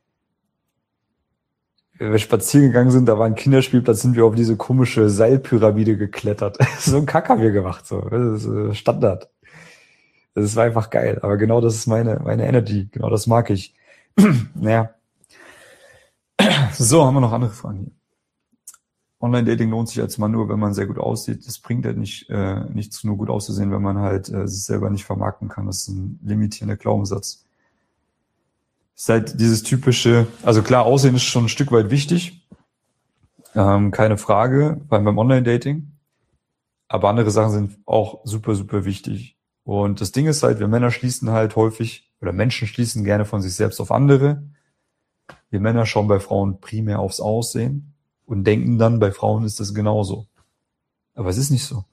wenn wir spazieren gegangen sind, da war ein Kinderspielplatz, sind wir auf diese komische Seilpyramide geklettert. So ein Kack haben wir gemacht, so. Das ist Standard. Das war einfach geil. Aber genau das ist meine Energy. Genau das mag ich. Naja. So, haben wir noch andere Fragen hier. Online-Dating lohnt sich als Mann nur, wenn man sehr gut aussieht. Das bringt halt nichts, nur gut auszusehen, wenn man halt sich selber nicht vermarkten kann. Das ist ein limitierender Glaubenssatz. Ist halt dieses typische, also klar, Aussehen ist schon ein Stück weit wichtig. Keine Frage, beim Online-Dating. Aber andere Sachen sind auch super, super wichtig. Und das Ding ist halt, wir Männer schließen halt häufig, oder Menschen schließen gerne von sich selbst auf andere. Wir Männer schauen bei Frauen primär aufs Aussehen und denken dann, bei Frauen ist das genauso. Aber es ist nicht so.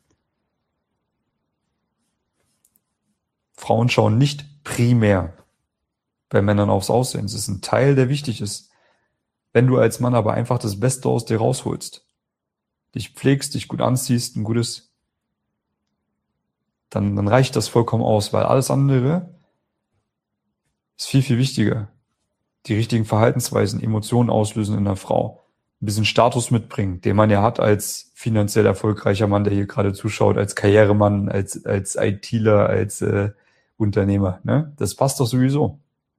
Frauen schauen nicht primär bei Männern aufs Aussehen. Es ist ein Teil, der wichtig ist. Wenn du als Mann aber einfach das Beste aus dir rausholst, dich pflegst, dich gut anziehst, ein gutes, dann reicht das vollkommen aus, weil alles andere ist viel, viel wichtiger. Die richtigen Verhaltensweisen, Emotionen auslösen in einer Frau. ein bisschen Status mitbringen, den man ja hat als finanziell erfolgreicher Mann, der hier gerade zuschaut, als Karrieremann, als ITler, als Unternehmer. Ne? Das passt doch sowieso.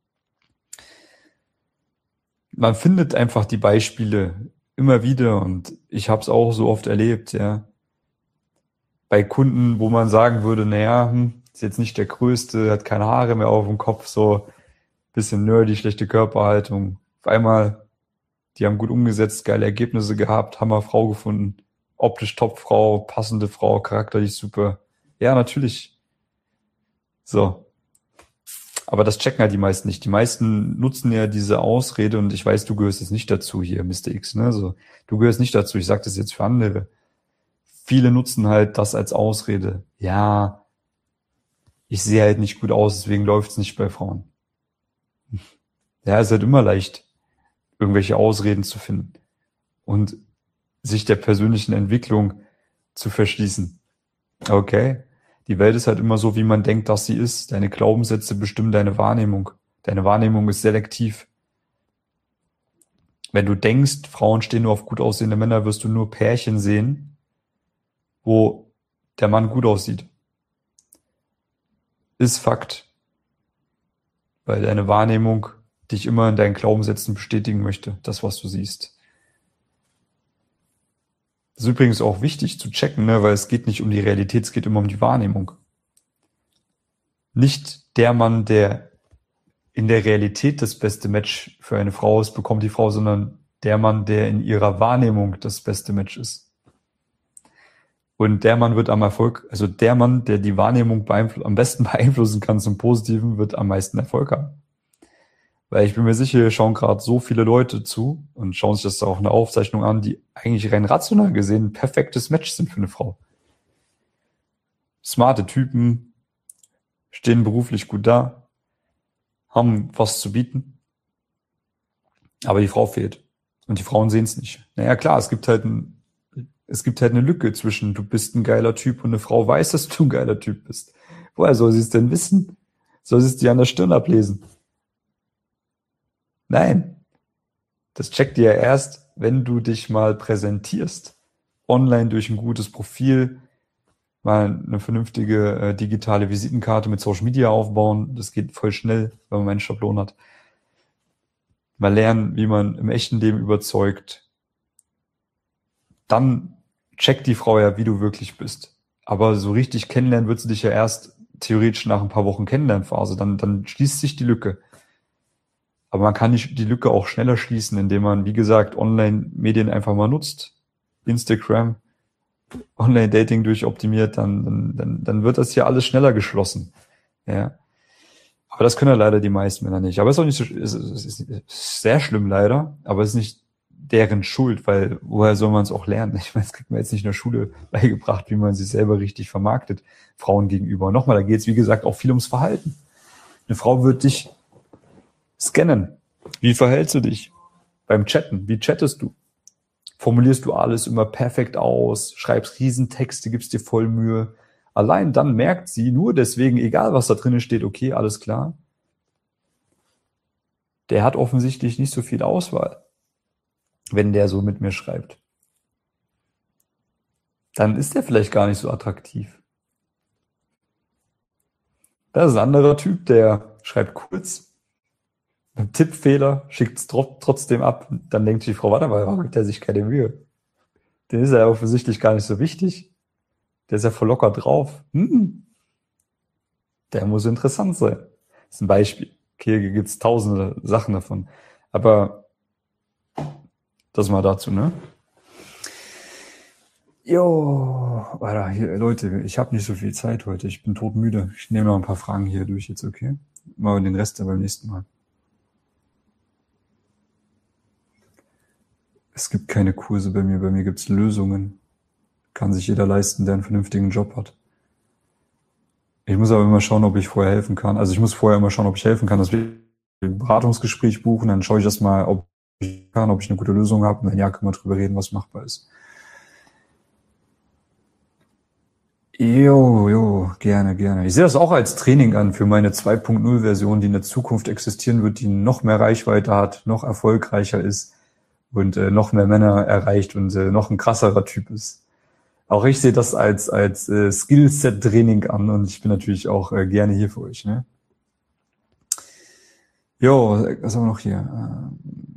Man findet einfach die Beispiele immer wieder und ich habe es auch so oft erlebt, ja. Bei Kunden, wo man sagen würde, naja, ist jetzt nicht der Größte, hat keine Haare mehr auf dem Kopf, so bisschen nerdy, schlechte Körperhaltung. Auf einmal, die haben gut umgesetzt, geile Ergebnisse gehabt, Hammer Frau gefunden, optisch Topfrau, passende Frau, charakterlich super. Ja, natürlich. So. Aber das checken halt die meisten nicht. Die meisten nutzen ja diese Ausrede und ich weiß, du gehörst jetzt nicht dazu hier, Mr. X, ne? So, du gehörst nicht dazu, ich sage das jetzt für andere. Viele nutzen halt das als Ausrede. Ja, ich sehe halt nicht gut aus, deswegen läuft's nicht bei Frauen. Ja, ist halt immer leicht, irgendwelche Ausreden zu finden und sich der persönlichen Entwicklung zu verschließen. Okay, die Welt ist halt immer so, wie man denkt, dass sie ist. Deine Glaubenssätze bestimmen deine Wahrnehmung. Deine Wahrnehmung ist selektiv. Wenn du denkst, Frauen stehen nur auf gut aussehende Männer, wirst du nur Pärchen sehen, wo der Mann gut aussieht. Ist Fakt. Weil deine Wahrnehmung dich immer in deinen Glaubenssätzen bestätigen möchte, das, was du siehst. Das ist übrigens auch wichtig zu checken, ne, weil es geht nicht um die Realität, es geht immer um die Wahrnehmung. Nicht der Mann, der in der Realität das beste Match für eine Frau ist, bekommt die Frau, sondern der Mann, der in ihrer Wahrnehmung das beste Match ist. Und der Mann wird am Erfolg, also der Mann, der die Wahrnehmung am besten beeinflussen kann zum Positiven, wird am meisten Erfolg haben. Weil ich bin mir sicher, hier schauen gerade so viele Leute zu und schauen sich das auch in der Aufzeichnung an, die eigentlich rein rational gesehen ein perfektes Match sind für eine Frau. Smarte Typen, stehen beruflich gut da, haben was zu bieten, aber die Frau fehlt. Und die Frauen sehen es nicht. Naja, klar, es gibt halt eine Lücke zwischen du bist ein geiler Typ und eine Frau weiß, dass du ein geiler Typ bist. Woher soll sie es denn wissen? Soll sie es dir an der Stirn ablesen? Nein. Das checkt ihr ja erst, wenn du dich mal präsentierst. Online durch ein gutes Profil, mal eine vernünftige digitale Visitenkarte mit Social Media aufbauen. Das geht voll schnell, wenn man einen Schablon hat. Mal lernen, wie man im echten Leben überzeugt. Dann checkt die Frau ja, wie du wirklich bist. Aber so richtig kennenlernen wird sie dich ja erst theoretisch nach ein paar Wochen Kennenlernphase. Dann schließt sich die Lücke. Aber man kann die Lücke auch schneller schließen, indem man, wie gesagt, Online-Medien einfach mal nutzt. Instagram, Online-Dating durchoptimiert, dann wird das hier alles schneller geschlossen. Ja. Aber das können ja leider die meisten Männer nicht. Aber es ist auch nicht so, es ist sehr schlimm leider, aber es ist nicht deren Schuld, weil woher soll man es auch lernen? Ich meine, das kriegt man jetzt nicht in der Schule beigebracht, wie man sich selber richtig vermarktet, Frauen gegenüber. Und nochmal, da geht es, wie gesagt, auch viel ums Verhalten. Eine Frau wird dich scannen. Wie verhältst du dich beim Chatten? Wie chattest du? Formulierst du alles immer perfekt aus, schreibst Riesentexte, gibst dir voll Mühe. Allein dann merkt sie nur deswegen, egal was da drinnen steht, okay, alles klar. Der hat offensichtlich nicht so viel Auswahl, wenn der so mit mir schreibt. Dann ist der vielleicht gar nicht so attraktiv. Das ist ein anderer Typ, der schreibt kurz, ein Tippfehler, schickt es trotzdem ab. Dann denkt die Frau, warte mal, warum gibt der sich keine Mühe? Den ist er offensichtlich gar nicht so wichtig. Der ist ja voll locker drauf. Der muss interessant sein. Das ist ein Beispiel. Okay, hier gibt's tausende Sachen davon. Aber das mal dazu, ne? Jo, Alter, hier, Leute, ich habe nicht so viel Zeit heute. Ich bin todmüde. Ich nehme noch ein paar Fragen hier durch jetzt, okay? Mal den Rest dann beim nächsten Mal. Es gibt keine Kurse bei mir gibt's Lösungen. Kann sich jeder leisten, der einen vernünftigen Job hat. Ich muss aber immer schauen, ob ich vorher helfen kann. Also ich muss vorher immer schauen, ob ich helfen kann. Deswegen ein Beratungsgespräch buchen, dann schaue ich erstmal, ob ich kann, ob ich eine gute Lösung habe. Und wenn ja, können wir drüber reden, was machbar ist. Gerne. Ich sehe das auch als Training an für meine 2.0-Version, die in der Zukunft existieren wird, die noch mehr Reichweite hat, noch erfolgreicher ist. und noch mehr Männer erreicht und noch ein krasserer Typ ist. Auch ich sehe das als Skillset-Training an und ich bin natürlich auch gerne hier für euch. Ne? Jo, was haben wir noch hier?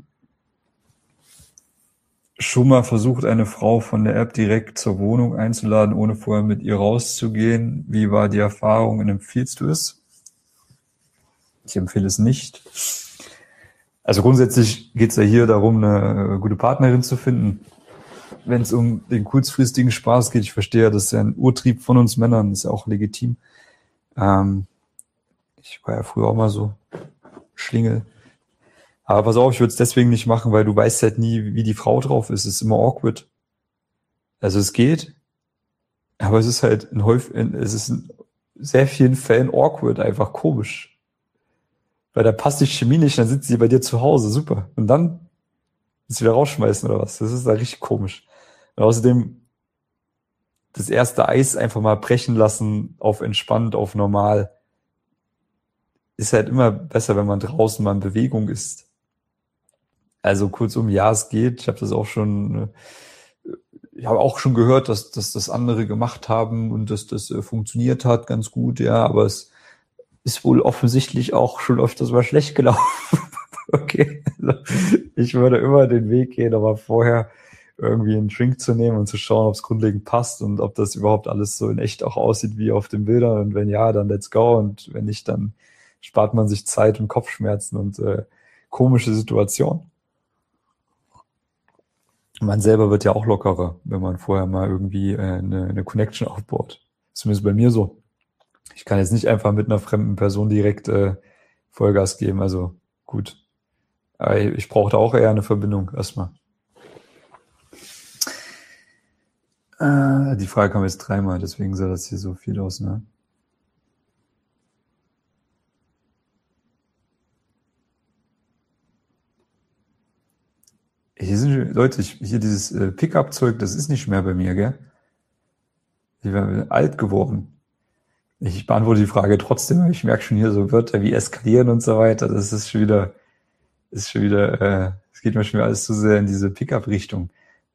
Schon mal versucht, eine Frau von der App direkt zur Wohnung einzuladen, ohne vorher mit ihr rauszugehen. Wie war die Erfahrung und empfiehlst du es? Ich empfehle es nicht. Also grundsätzlich geht es ja hier darum, eine gute Partnerin zu finden. Wenn es um den kurzfristigen Spaß geht, ich verstehe ja, das ist ja ein Urtrieb von uns Männern, das ist ja auch legitim. Ich war ja früher auch mal so Schlingel. Aber pass auf, ich würde es deswegen nicht machen, weil du weißt halt nie, wie die Frau drauf ist. Es ist immer awkward. Also es geht, aber es ist halt in sehr vielen Fällen awkward, einfach komisch. Weil da passt die Chemie nicht, dann sitzt sie bei dir zu Hause, super. Und dann ist sie wieder rausschmeißen oder was. Das ist da richtig komisch. Und außerdem das erste Eis einfach mal brechen lassen, auf entspannt, auf normal. Ist halt immer besser, wenn man draußen mal in Bewegung ist. Also kurzum, ja, es geht. Ich habe auch schon gehört, dass das andere gemacht haben und dass das funktioniert hat ganz gut, ja, aber es ist wohl offensichtlich auch schon öfters mal schlecht gelaufen. Okay, also ich würde immer den Weg gehen, aber vorher irgendwie einen Drink zu nehmen und zu schauen, ob es grundlegend passt und ob das überhaupt alles so in echt auch aussieht wie auf den Bildern. Und wenn ja, dann let's go. Und wenn nicht, dann spart man sich Zeit und Kopfschmerzen und komische Situationen. Man selber wird ja auch lockerer, wenn man vorher mal irgendwie eine Connection aufbaut. Zumindest bei mir so. Ich kann jetzt nicht einfach mit einer fremden Person direkt Vollgas geben. Also gut. Aber ich brauche da auch eher eine Verbindung erstmal. Die Frage kam jetzt dreimal, deswegen sah das hier so viel aus, ne? Hier sind Leute, hier dieses Pickup-Zeug, das ist nicht mehr bei mir, gell? Ich bin alt geworden. Ich beantworte die Frage trotzdem, aber ich merke schon hier so Wörter wie eskalieren und so weiter. Das ist schon wieder, es geht mir schon wieder alles zu sehr in diese Pickup-Richtung.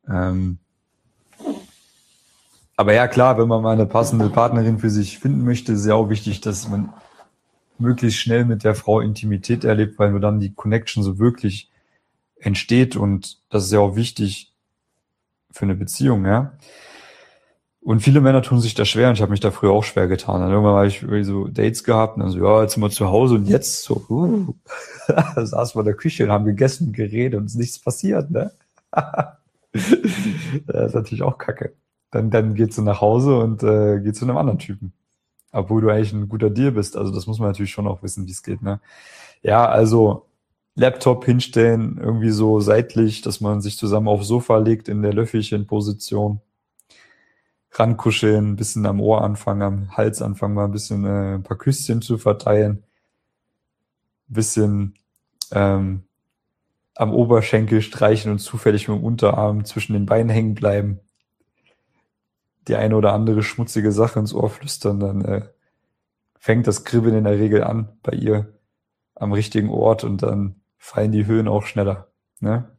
Aber ja, klar, wenn man mal eine passende Partnerin für sich finden möchte, ist ja auch wichtig, dass man möglichst schnell mit der Frau Intimität erlebt, weil nur dann die Connection so wirklich entsteht und das ist ja auch wichtig für eine Beziehung, ja. Und viele Männer tun sich da schwer und ich habe mich da früher auch schwer getan. Dann irgendwann habe ich so Dates gehabt und dann so, ja, jetzt sind wir zu Hause und jetzt so, saßen wir in der Küche und haben gegessen und geredet und es ist nichts passiert, ne? Das ist natürlich auch kacke. Dann geht's du nach Hause und geht zu einem anderen Typen. Obwohl du eigentlich ein guter Deal bist. Also das muss man natürlich schon auch wissen, wie es geht, ne? Ja, also Laptop hinstellen, irgendwie so seitlich, dass man sich zusammen aufs Sofa legt in der Löffelchen-Position. Rankuscheln, ein bisschen am Ohr anfangen, am Hals anfangen, mal ein bisschen ein paar Küsschen zu verteilen. Ein bisschen am Oberschenkel streichen und zufällig mit dem Unterarm zwischen den Beinen hängen bleiben. Die eine oder andere schmutzige Sache ins Ohr flüstern, dann fängt das Kribbeln in der Regel an bei ihr am richtigen Ort und dann fallen die Höhen auch schneller. Ne?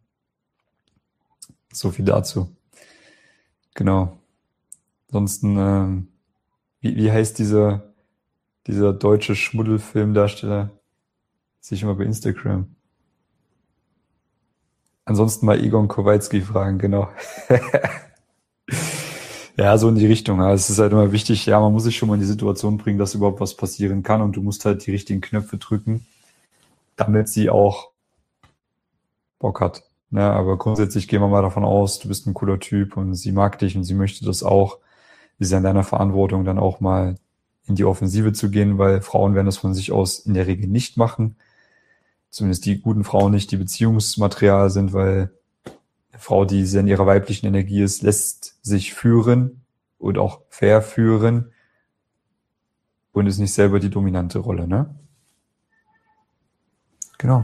So viel dazu. Genau. Ansonsten, wie heißt dieser deutsche Schmuddelfilmdarsteller? Sehe ich immer bei Instagram. Ansonsten mal Egon Kowalski fragen, genau. Ja, so in die Richtung. Ja. Es ist halt immer wichtig, ja, man muss sich schon mal in die Situation bringen, dass überhaupt was passieren kann und du musst halt die richtigen Knöpfe drücken, damit sie auch Bock hat. Ne? Aber grundsätzlich gehen wir mal davon aus, du bist ein cooler Typ und sie mag dich und sie möchte das auch. Ist ja in deiner Verantwortung, dann auch mal in die Offensive zu gehen, weil Frauen werden das von sich aus in der Regel nicht machen. Zumindest die guten Frauen nicht, die Beziehungsmaterial sind, weil eine Frau, die sehr in ihrer weiblichen Energie ist, lässt sich führen und auch verführen und ist nicht selber die dominante Rolle, ne? Genau.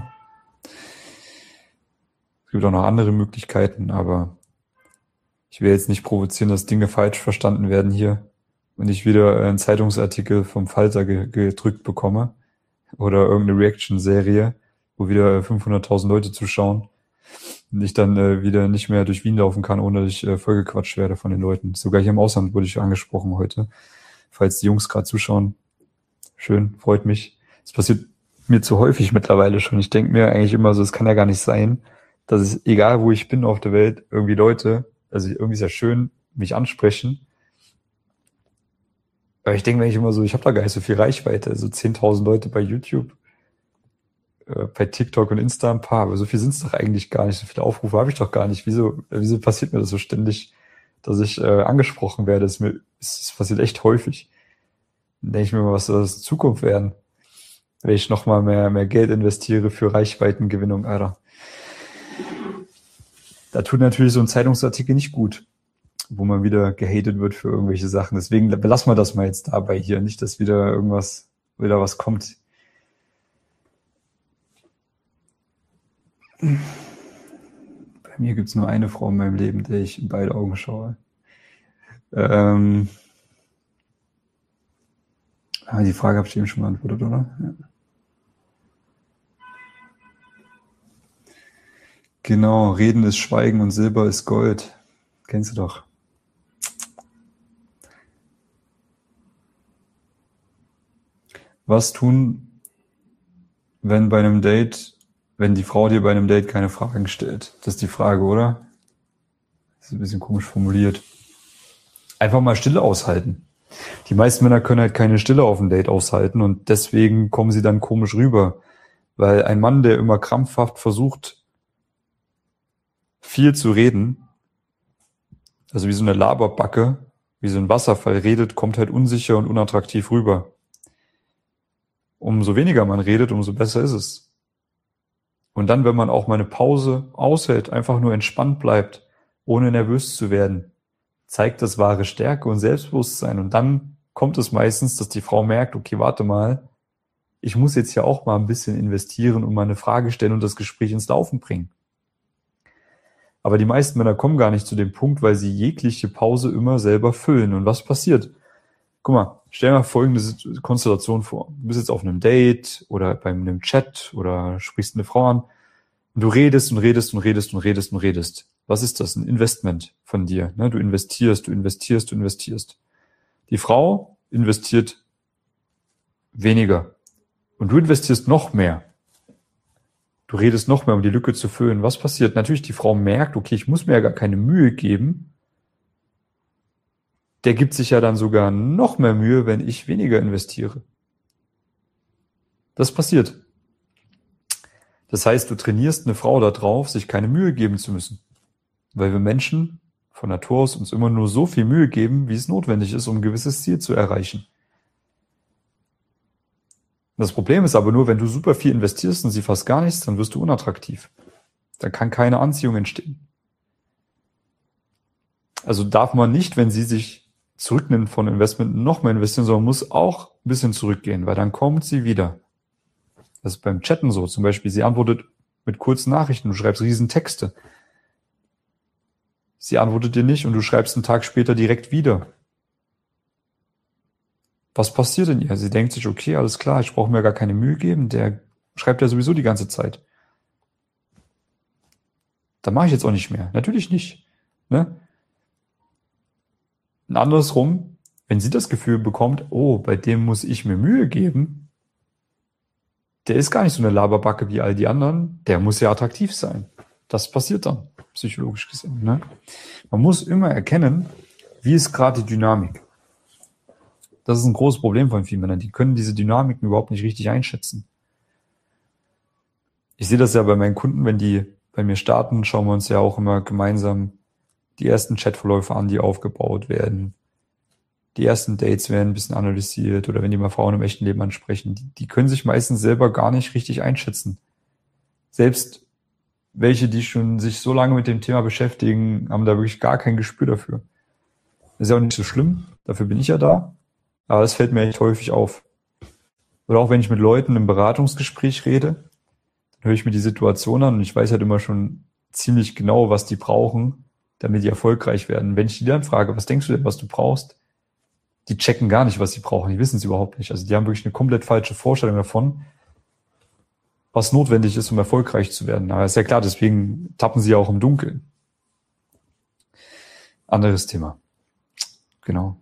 Es gibt auch noch andere Möglichkeiten, aber ich will jetzt nicht provozieren, dass Dinge falsch verstanden werden hier und ich wieder einen Zeitungsartikel vom Falter gedrückt bekomme oder irgendeine Reaction-Serie, wo wieder 500.000 Leute zuschauen. Und ich dann wieder nicht mehr durch Wien laufen kann, ohne dass ich vollgequatscht werde von den Leuten. Sogar hier im Ausland wurde ich angesprochen heute. Falls die Jungs gerade zuschauen. Schön, freut mich. Es passiert mir zu häufig mittlerweile schon. Ich denke mir eigentlich immer so, es kann ja gar nicht sein, dass es, egal wo ich bin auf der Welt, irgendwie Leute, also irgendwie ist ja schön, mich ansprechen. Aber ich denke mir eigentlich immer so, ich habe da gar nicht so viel Reichweite. Also 10.000 Leute bei YouTube, bei TikTok und Insta ein paar, aber so viel sind es doch eigentlich gar nicht. So viele Aufrufe habe ich doch gar nicht. Wieso passiert mir das so ständig, dass ich angesprochen werde? Es passiert echt häufig. Dann denke ich mir mal, was soll das in Zukunft werden? Wenn ich nochmal mehr Geld investiere für Reichweitengewinnung, Alter. Da tut natürlich so ein Zeitungsartikel nicht gut, wo man wieder gehatet wird für irgendwelche Sachen. Deswegen belassen wir das mal jetzt dabei hier. Nicht, dass wieder was kommt. Bei mir gibt's nur eine Frau in meinem Leben, der ich in beide Augen schaue. Die Frage habe ich eben schon beantwortet, oder? Ja. Genau, Reden ist Schweigen und Silber ist Gold. Kennst du doch. Was tun, wenn die Frau dir bei einem Date keine Fragen stellt? Das ist die Frage, oder? Das ist ein bisschen komisch formuliert. Einfach mal Stille aushalten. Die meisten Männer können halt keine Stille auf dem Date aushalten und deswegen kommen sie dann komisch rüber. Weil ein Mann, der immer krampfhaft versucht, viel zu reden, also wie so eine Laberbacke, wie so ein Wasserfall redet, kommt halt unsicher und unattraktiv rüber. Umso weniger man redet, umso besser ist es. Und dann, wenn man auch mal eine Pause aushält, einfach nur entspannt bleibt, ohne nervös zu werden, zeigt das wahre Stärke und Selbstbewusstsein. Und dann kommt es meistens, dass die Frau merkt, okay, warte mal, ich muss jetzt ja auch mal ein bisschen investieren und mal eine Frage stellen und das Gespräch ins Laufen bringen. Aber die meisten Männer kommen gar nicht zu dem Punkt, weil sie jegliche Pause immer selber füllen. Und was passiert? Guck mal, stell dir mal folgende Konstellation vor. Du bist jetzt auf einem Date oder bei einem Chat oder sprichst eine Frau an und du redest und redest und redest und redest und redest. Was ist das? Ein Investment von dir. Ne? Du investierst. Die Frau investiert weniger und du investierst noch mehr. Du redest noch mehr, um die Lücke zu füllen. Was passiert? Natürlich, die Frau merkt, okay, ich muss mir ja gar keine Mühe geben. Der gibt sich ja dann sogar noch mehr Mühe, wenn ich weniger investiere. Das passiert. Das heißt, du trainierst eine Frau darauf, sich keine Mühe geben zu müssen. Weil wir Menschen von Natur aus uns immer nur so viel Mühe geben, wie es notwendig ist, um ein gewisses Ziel zu erreichen. Das Problem ist aber nur, wenn du super viel investierst und sie fast gar nichts, dann wirst du unattraktiv. Dann kann keine Anziehung entstehen. Also darf man nicht, wenn sie sich zurücknimmt von Investment, noch mehr investieren, sondern muss auch ein bisschen zurückgehen, weil dann kommt sie wieder. Das ist beim Chatten so. Zum Beispiel, sie antwortet mit kurzen Nachrichten, du schreibst riesen Texte. Sie antwortet dir nicht und du schreibst einen Tag später direkt wieder. Was passiert in ihr? Sie denkt sich, okay, alles klar, ich brauche mir gar keine Mühe geben, der schreibt ja sowieso die ganze Zeit. Dann mache ich jetzt auch nicht mehr. Natürlich nicht. Ne? Und andersrum, wenn sie das Gefühl bekommt, oh, bei dem muss ich mir Mühe geben, der ist gar nicht so eine Laberbacke wie all die anderen, der muss ja attraktiv sein. Das passiert dann, psychologisch gesehen. Ne? Man muss immer erkennen, wie ist gerade die Dynamik. Das ist ein großes Problem von vielen Männern. Die können diese Dynamiken überhaupt nicht richtig einschätzen. Ich sehe das ja bei meinen Kunden, wenn die bei mir starten, schauen wir uns ja auch immer gemeinsam die ersten Chatverläufe an, die aufgebaut werden. Die ersten Dates werden ein bisschen analysiert oder wenn die mal Frauen im echten Leben ansprechen, die können sich meistens selber gar nicht richtig einschätzen. Selbst welche, die schon sich so lange mit dem Thema beschäftigen, haben da wirklich gar kein Gespür dafür. Das ist ja auch nicht so schlimm, dafür bin ich ja da. Aber das fällt mir echt häufig auf. Oder auch wenn ich mit Leuten im Beratungsgespräch rede, dann höre ich mir die Situation an und ich weiß halt immer schon ziemlich genau, was die brauchen, damit die erfolgreich werden. Wenn ich die dann frage, was denkst du denn, was du brauchst? Die checken gar nicht, was sie brauchen. Die wissen es überhaupt nicht. Also die haben wirklich eine komplett falsche Vorstellung davon. was notwendig ist, um erfolgreich zu werden. Aber ist ja klar, deswegen tappen sie ja auch im Dunkeln. Anderes Thema. Genau.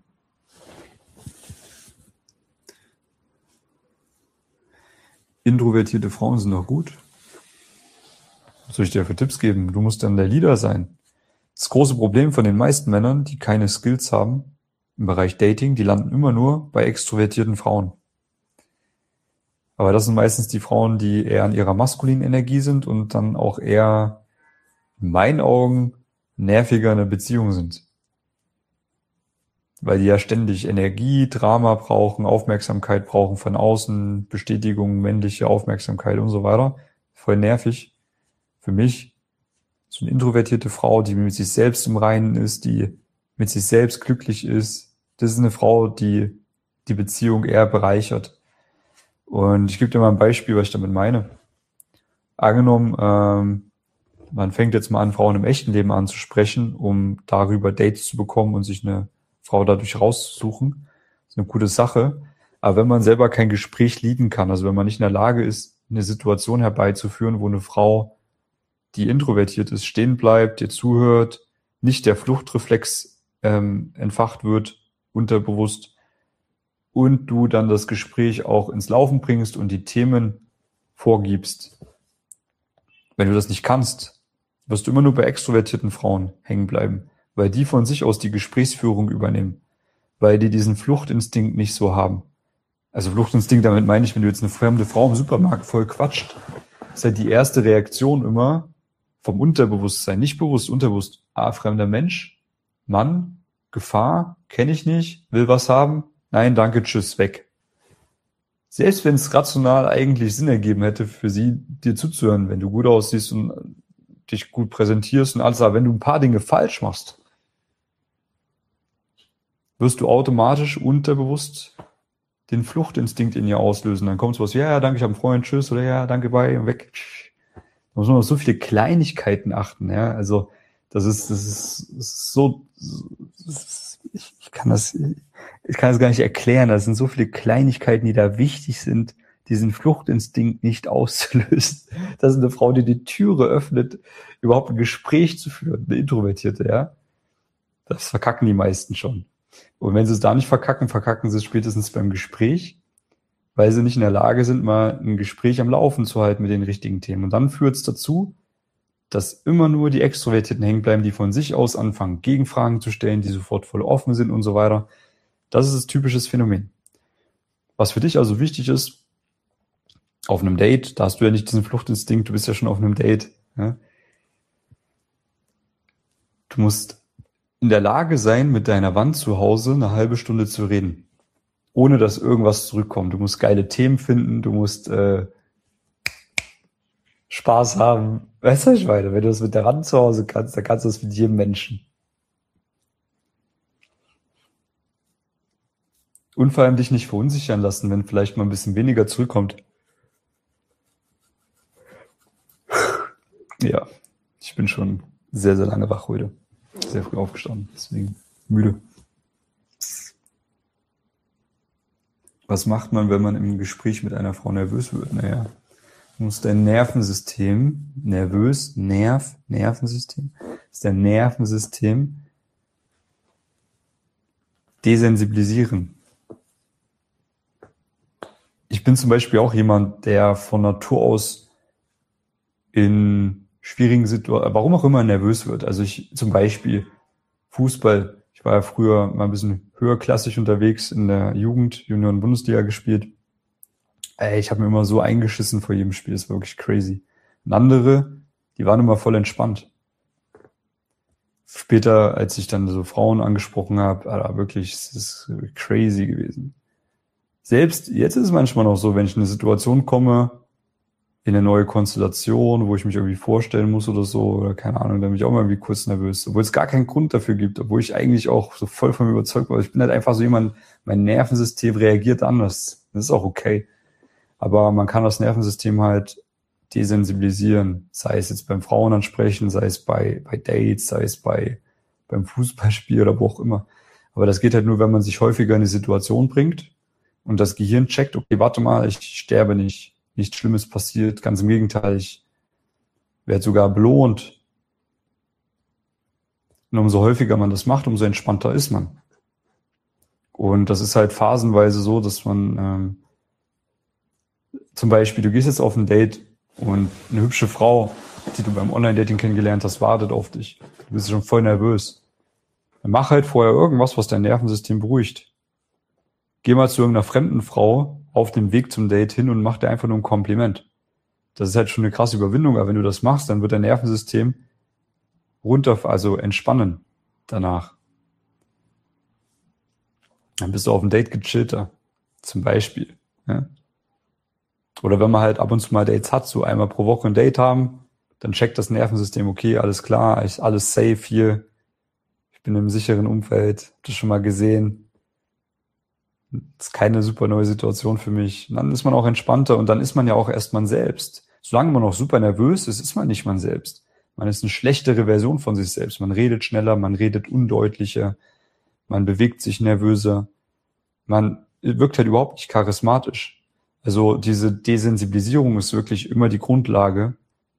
Introvertierte Frauen sind doch gut. Was soll ich dir für Tipps geben? Du musst dann der Leader sein. Das große Problem von den meisten Männern, die keine Skills haben im Bereich Dating, die landen immer nur bei extrovertierten Frauen. Aber das sind meistens die Frauen, die eher in ihrer maskulinen Energie sind und dann auch eher, in meinen Augen, nerviger in einer Beziehung sind. Weil die ja ständig Energie, Drama brauchen, Aufmerksamkeit brauchen von außen, Bestätigung, männliche Aufmerksamkeit und so weiter. Voll nervig. Für mich so eine introvertierte Frau, die mit sich selbst im Reinen ist, die mit sich selbst glücklich ist. Das ist eine Frau, die die Beziehung eher bereichert. Und ich gebe dir mal ein Beispiel, was ich damit meine. Angenommen, man fängt jetzt mal an, Frauen im echten Leben anzusprechen, um darüber Dates zu bekommen und sich eine Frau dadurch rauszusuchen. Das ist eine gute Sache. Aber wenn man selber kein Gespräch leaden kann, also wenn man nicht in der Lage ist, eine Situation herbeizuführen, wo eine Frau, die introvertiert ist, stehen bleibt, dir zuhört, nicht der Fluchtreflex entfacht wird, unterbewusst, und du dann das Gespräch auch ins Laufen bringst und die Themen vorgibst. Wenn du das nicht kannst, wirst du immer nur bei extrovertierten Frauen hängen bleiben, weil die von sich aus die Gesprächsführung übernehmen, weil die diesen Fluchtinstinkt nicht so haben. Also Fluchtinstinkt, damit meine ich, wenn du jetzt eine fremde Frau im Supermarkt voll quatscht, ist halt die erste Reaktion immer vom Unterbewusstsein, nicht bewusst, unterbewusst. Fremder Mensch, Mann, Gefahr, kenne ich nicht, will was haben, nein, danke, tschüss, weg. Selbst wenn es rational eigentlich Sinn ergeben hätte, für sie dir zuzuhören, wenn du gut aussiehst und dich gut präsentierst und alles, aber wenn du ein paar Dinge falsch machst, wirst du automatisch unterbewusst den Fluchtinstinkt in ihr auslösen. Dann kommt sowas, ja, danke, ich habe einen Freund, tschüss, oder ja, danke, bye, und weg. Da muss man auf so viele Kleinigkeiten achten, ja, also das ist so, ich kann das gar nicht erklären, das sind so viele Kleinigkeiten, die da wichtig sind, diesen Fluchtinstinkt nicht auszulösen. Das ist eine Frau, die die Türe öffnet, überhaupt ein Gespräch zu führen, eine Introvertierte, ja. Das verkacken die meisten schon. Und wenn sie es da nicht verkacken, verkacken sie es spätestens beim Gespräch, weil sie nicht in der Lage sind, mal ein Gespräch am Laufen zu halten mit den richtigen Themen. Und dann führt es dazu, dass immer nur die Extrovertierten hängen bleiben, die von sich aus anfangen, Gegenfragen zu stellen, die sofort voll offen sind und so weiter. Das ist ein typisches Phänomen. Was für dich also wichtig ist, auf einem Date, da hast du ja nicht diesen Fluchtinstinkt, du bist ja schon auf einem Date. Ja? Du musst in der Lage sein, mit deiner Wand zu Hause eine halbe Stunde zu reden, ohne dass irgendwas zurückkommt. Du musst geile Themen finden, du musst Spaß haben. Weißt du, was ich meine? Wenn du das mit der Wand zu Hause kannst, dann kannst du das mit jedem Menschen. Und vor allem dich nicht verunsichern lassen, wenn vielleicht mal ein bisschen weniger zurückkommt. Ja, ich bin schon sehr, sehr lange wach heute. Sehr früh aufgestanden, deswegen müde. Was macht man, wenn man im Gespräch mit einer Frau nervös wird? Naja, du musst dein Nervensystem, Nervensystem, ist dein Nervensystem desensibilisieren. Ich bin zum Beispiel auch jemand, der von Natur aus in schwierigen Situationen, warum auch immer, nervös wird. Also ich zum Beispiel Fußball. Ich war ja früher mal ein bisschen höherklassig unterwegs in der Jugend, Junioren-Bundesliga gespielt. Ich habe mir immer so eingeschissen vor jedem Spiel, das war wirklich crazy. Und andere, die waren immer voll entspannt. Später, als ich dann so Frauen angesprochen habe, wirklich, es ist crazy gewesen. Selbst jetzt ist es manchmal noch so, wenn ich in eine Situation komme, in eine neue Konstellation, wo ich mich irgendwie vorstellen muss oder so, oder keine Ahnung, dann bin ich auch mal irgendwie kurz nervös, obwohl es gar keinen Grund dafür gibt, obwohl ich eigentlich auch so voll von mir überzeugt war. Ich bin halt einfach so jemand, mein Nervensystem reagiert anders. Das ist auch okay. Aber man kann das Nervensystem halt desensibilisieren, sei es jetzt beim Frauenansprechen, sei es bei Dates, sei es beim Fußballspiel oder wo auch immer. Aber das geht halt nur, wenn man sich häufiger in eine Situation bringt und das Gehirn checkt, okay, warte mal, ich sterbe nicht. nichts Schlimmes passiert. Ganz im Gegenteil, ich werde sogar belohnt. Und umso häufiger man das macht, umso entspannter ist man. Und das ist halt phasenweise so, dass man zum Beispiel, du gehst jetzt auf ein Date und eine hübsche Frau, die du beim Online-Dating kennengelernt hast, wartet auf dich. Du bist schon voll nervös. Dann mach halt vorher irgendwas, was dein Nervensystem beruhigt. Geh mal zu irgendeiner fremden Frau auf dem Weg zum Date hin und mach dir einfach nur ein Kompliment. Das ist halt schon eine krasse Überwindung, aber wenn du das machst, dann wird dein Nervensystem also entspannen danach. Dann bist du auf dem Date gechillter, zum Beispiel. Ja? Oder wenn man halt ab und zu mal Dates hat, so einmal pro Woche ein Date haben, dann checkt das Nervensystem, okay, alles klar, ist alles safe hier, ich bin im sicheren Umfeld, hab das schon mal gesehen. Das ist keine super neue Situation für mich. Und dann ist man auch entspannter und dann ist man ja auch erst man selbst. Solange man noch super nervös ist, ist man nicht man selbst. Man ist eine schlechtere Version von sich selbst. Man redet schneller, man redet undeutlicher, man bewegt sich nervöser. Man wirkt halt überhaupt nicht charismatisch. Also diese Desensibilisierung ist wirklich immer die Grundlage.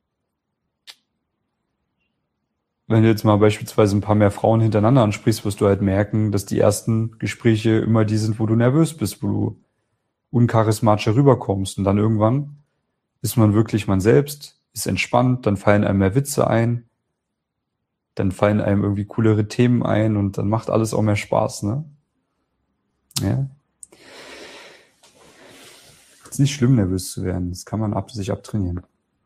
Wenn du jetzt mal beispielsweise ein paar mehr Frauen hintereinander ansprichst, wirst du halt merken, dass die ersten Gespräche immer die sind, wo du nervös bist, wo du uncharismatischer rüberkommst. Und dann irgendwann ist man wirklich man selbst, ist entspannt, dann fallen einem mehr Witze ein, dann fallen einem irgendwie coolere Themen ein und dann macht alles auch mehr Spaß, ne? Ja. Ist nicht schlimm, nervös zu werden. Das kann man sich abtrainieren.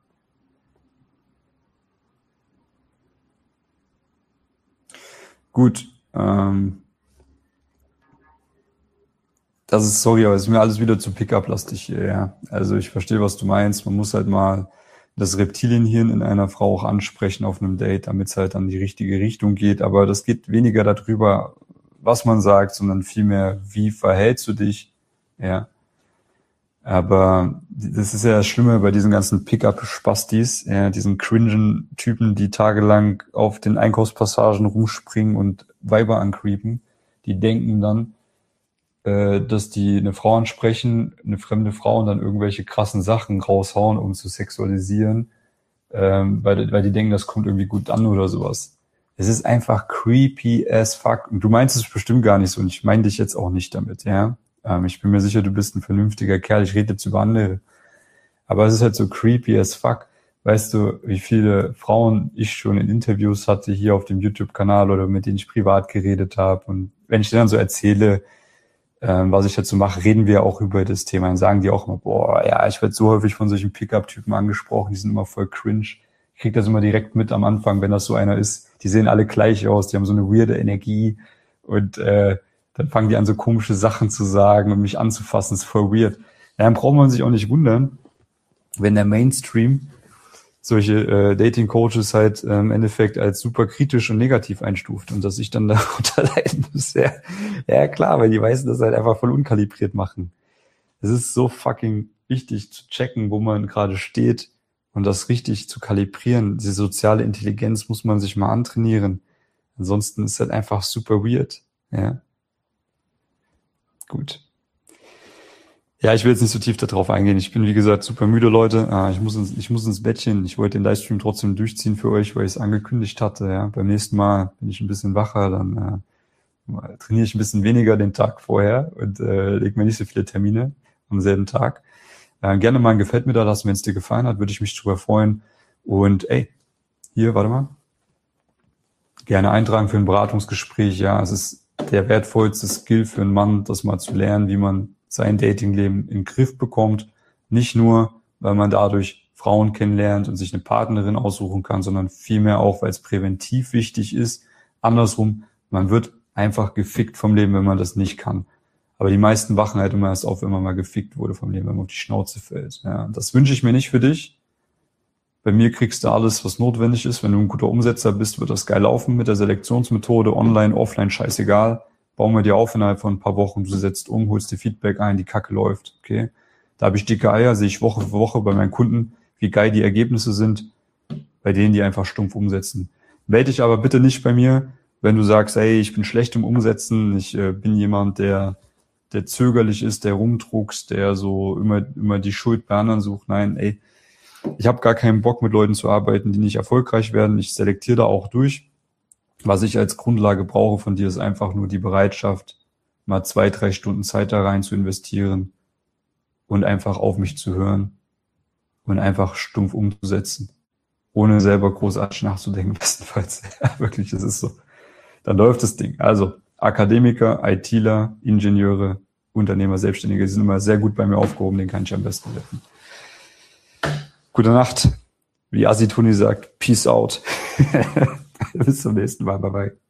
Gut. Das ist, sorry, aber es ist mir alles wieder zu Pickup-lastig hier, ja. Also ich verstehe, was du meinst. Man muss halt mal das Reptilienhirn in einer Frau auch ansprechen auf einem Date, damit es halt an die richtige Richtung geht. Aber das geht weniger darüber, was man sagt, sondern vielmehr, wie verhältst du dich, ja. Aber das ist ja das Schlimme bei diesen ganzen Pickup-Spastis, ja, diesen cringen Typen, die tagelang auf den Einkaufspassagen rumspringen und Weiber ancreepen. Die denken dann, dass die eine Frau ansprechen, eine fremde Frau und dann irgendwelche krassen Sachen raushauen, um zu sexualisieren, weil die denken, das kommt irgendwie gut an oder sowas. Es ist einfach creepy as fuck. Und du meinst es bestimmt gar nicht so und ich meine dich jetzt auch nicht damit, ja. Ich bin mir sicher, du bist ein vernünftiger Kerl, ich rede jetzt über andere. Aber es ist halt so creepy as fuck. Weißt du, wie viele Frauen ich schon in Interviews hatte hier auf dem YouTube-Kanal oder mit denen ich privat geredet habe. Und wenn ich dir dann so erzähle, was ich dazu mache, reden wir auch über das Thema. Dann sagen die auch immer, boah, ja, ich werde so häufig von solchen Pickup-Typen angesprochen, die sind immer voll cringe. Ich krieg das immer direkt mit am Anfang, wenn das so einer ist. Die sehen alle gleich aus, die haben so eine weirde Energie und dann fangen die an, so komische Sachen zu sagen und mich anzufassen. Das ist voll weird. Ja, dann braucht man sich auch nicht wundern, wenn der Mainstream solche Dating-Coaches halt im Endeffekt als super kritisch und negativ einstuft und dass ich dann darunter leiden muss. Ja, ja klar, weil die Weißen das halt einfach voll unkalibriert machen. Es ist so fucking wichtig zu checken, wo man gerade steht und das richtig zu kalibrieren. Diese soziale Intelligenz muss man sich mal antrainieren. Ansonsten ist das einfach super weird. Ja. Gut. Ja, ich will jetzt nicht so tief darauf eingehen. Ich bin, wie gesagt, super müde, Leute. Ich muss ins Bettchen. Ich wollte den Livestream trotzdem durchziehen für euch, weil ich es angekündigt hatte. Ja, beim nächsten Mal bin ich ein bisschen wacher, dann trainiere ich ein bisschen weniger den Tag vorher und lege mir nicht so viele Termine am selben Tag. Gerne mal ein Gefällt mir da lassen, wenn es dir gefallen hat, würde ich mich drüber freuen. Und ey, hier, warte mal. Gerne eintragen für ein Beratungsgespräch. Ja, es ist der wertvollste Skill für einen Mann, das mal zu lernen, wie man sein Datingleben in den Griff bekommt. Nicht nur, weil man dadurch Frauen kennenlernt und sich eine Partnerin aussuchen kann, sondern vielmehr auch, weil es präventiv wichtig ist. Andersrum, man wird einfach gefickt vom Leben, wenn man das nicht kann. Aber die meisten wachen halt immer erst auf, wenn man mal gefickt wurde vom Leben, wenn man auf die Schnauze fällt. Ja, das wünsche ich mir nicht für dich. Bei mir kriegst du alles, was notwendig ist. Wenn du ein guter Umsetzer bist, wird das geil laufen mit der Selektionsmethode, online, offline, scheißegal. Bauen wir dir auf innerhalb von ein paar Wochen. Du setzt um, holst dir Feedback ein, die Kacke läuft. Okay, da habe ich dicke Eier, sehe ich Woche für Woche bei meinen Kunden, wie geil die Ergebnisse sind, bei denen die einfach stumpf umsetzen. Melde dich aber bitte nicht bei mir, wenn du sagst, ey, ich bin schlecht im Umsetzen, ich bin jemand, der der zögerlich ist, der rumdruckst, der so immer die Schuld bei anderen sucht. Nein, ey, ich habe gar keinen Bock, mit Leuten zu arbeiten, die nicht erfolgreich werden. Ich selektiere da auch durch. Was ich als Grundlage brauche von dir, ist einfach nur die Bereitschaft, mal 2-3 Stunden Zeit da rein zu investieren und einfach auf mich zu hören und einfach stumpf umzusetzen, ohne selber großartig nachzudenken, bestenfalls. Ja, wirklich, es ist so. Dann läuft das Ding. Also Akademiker, ITler, Ingenieure, Unternehmer, Selbstständige, die sind immer sehr gut bei mir aufgehoben, den kann ich am besten helfen. Gute Nacht. Wie Assi Toni sagt, Peace out. Bis zum nächsten Mal. Bye bye.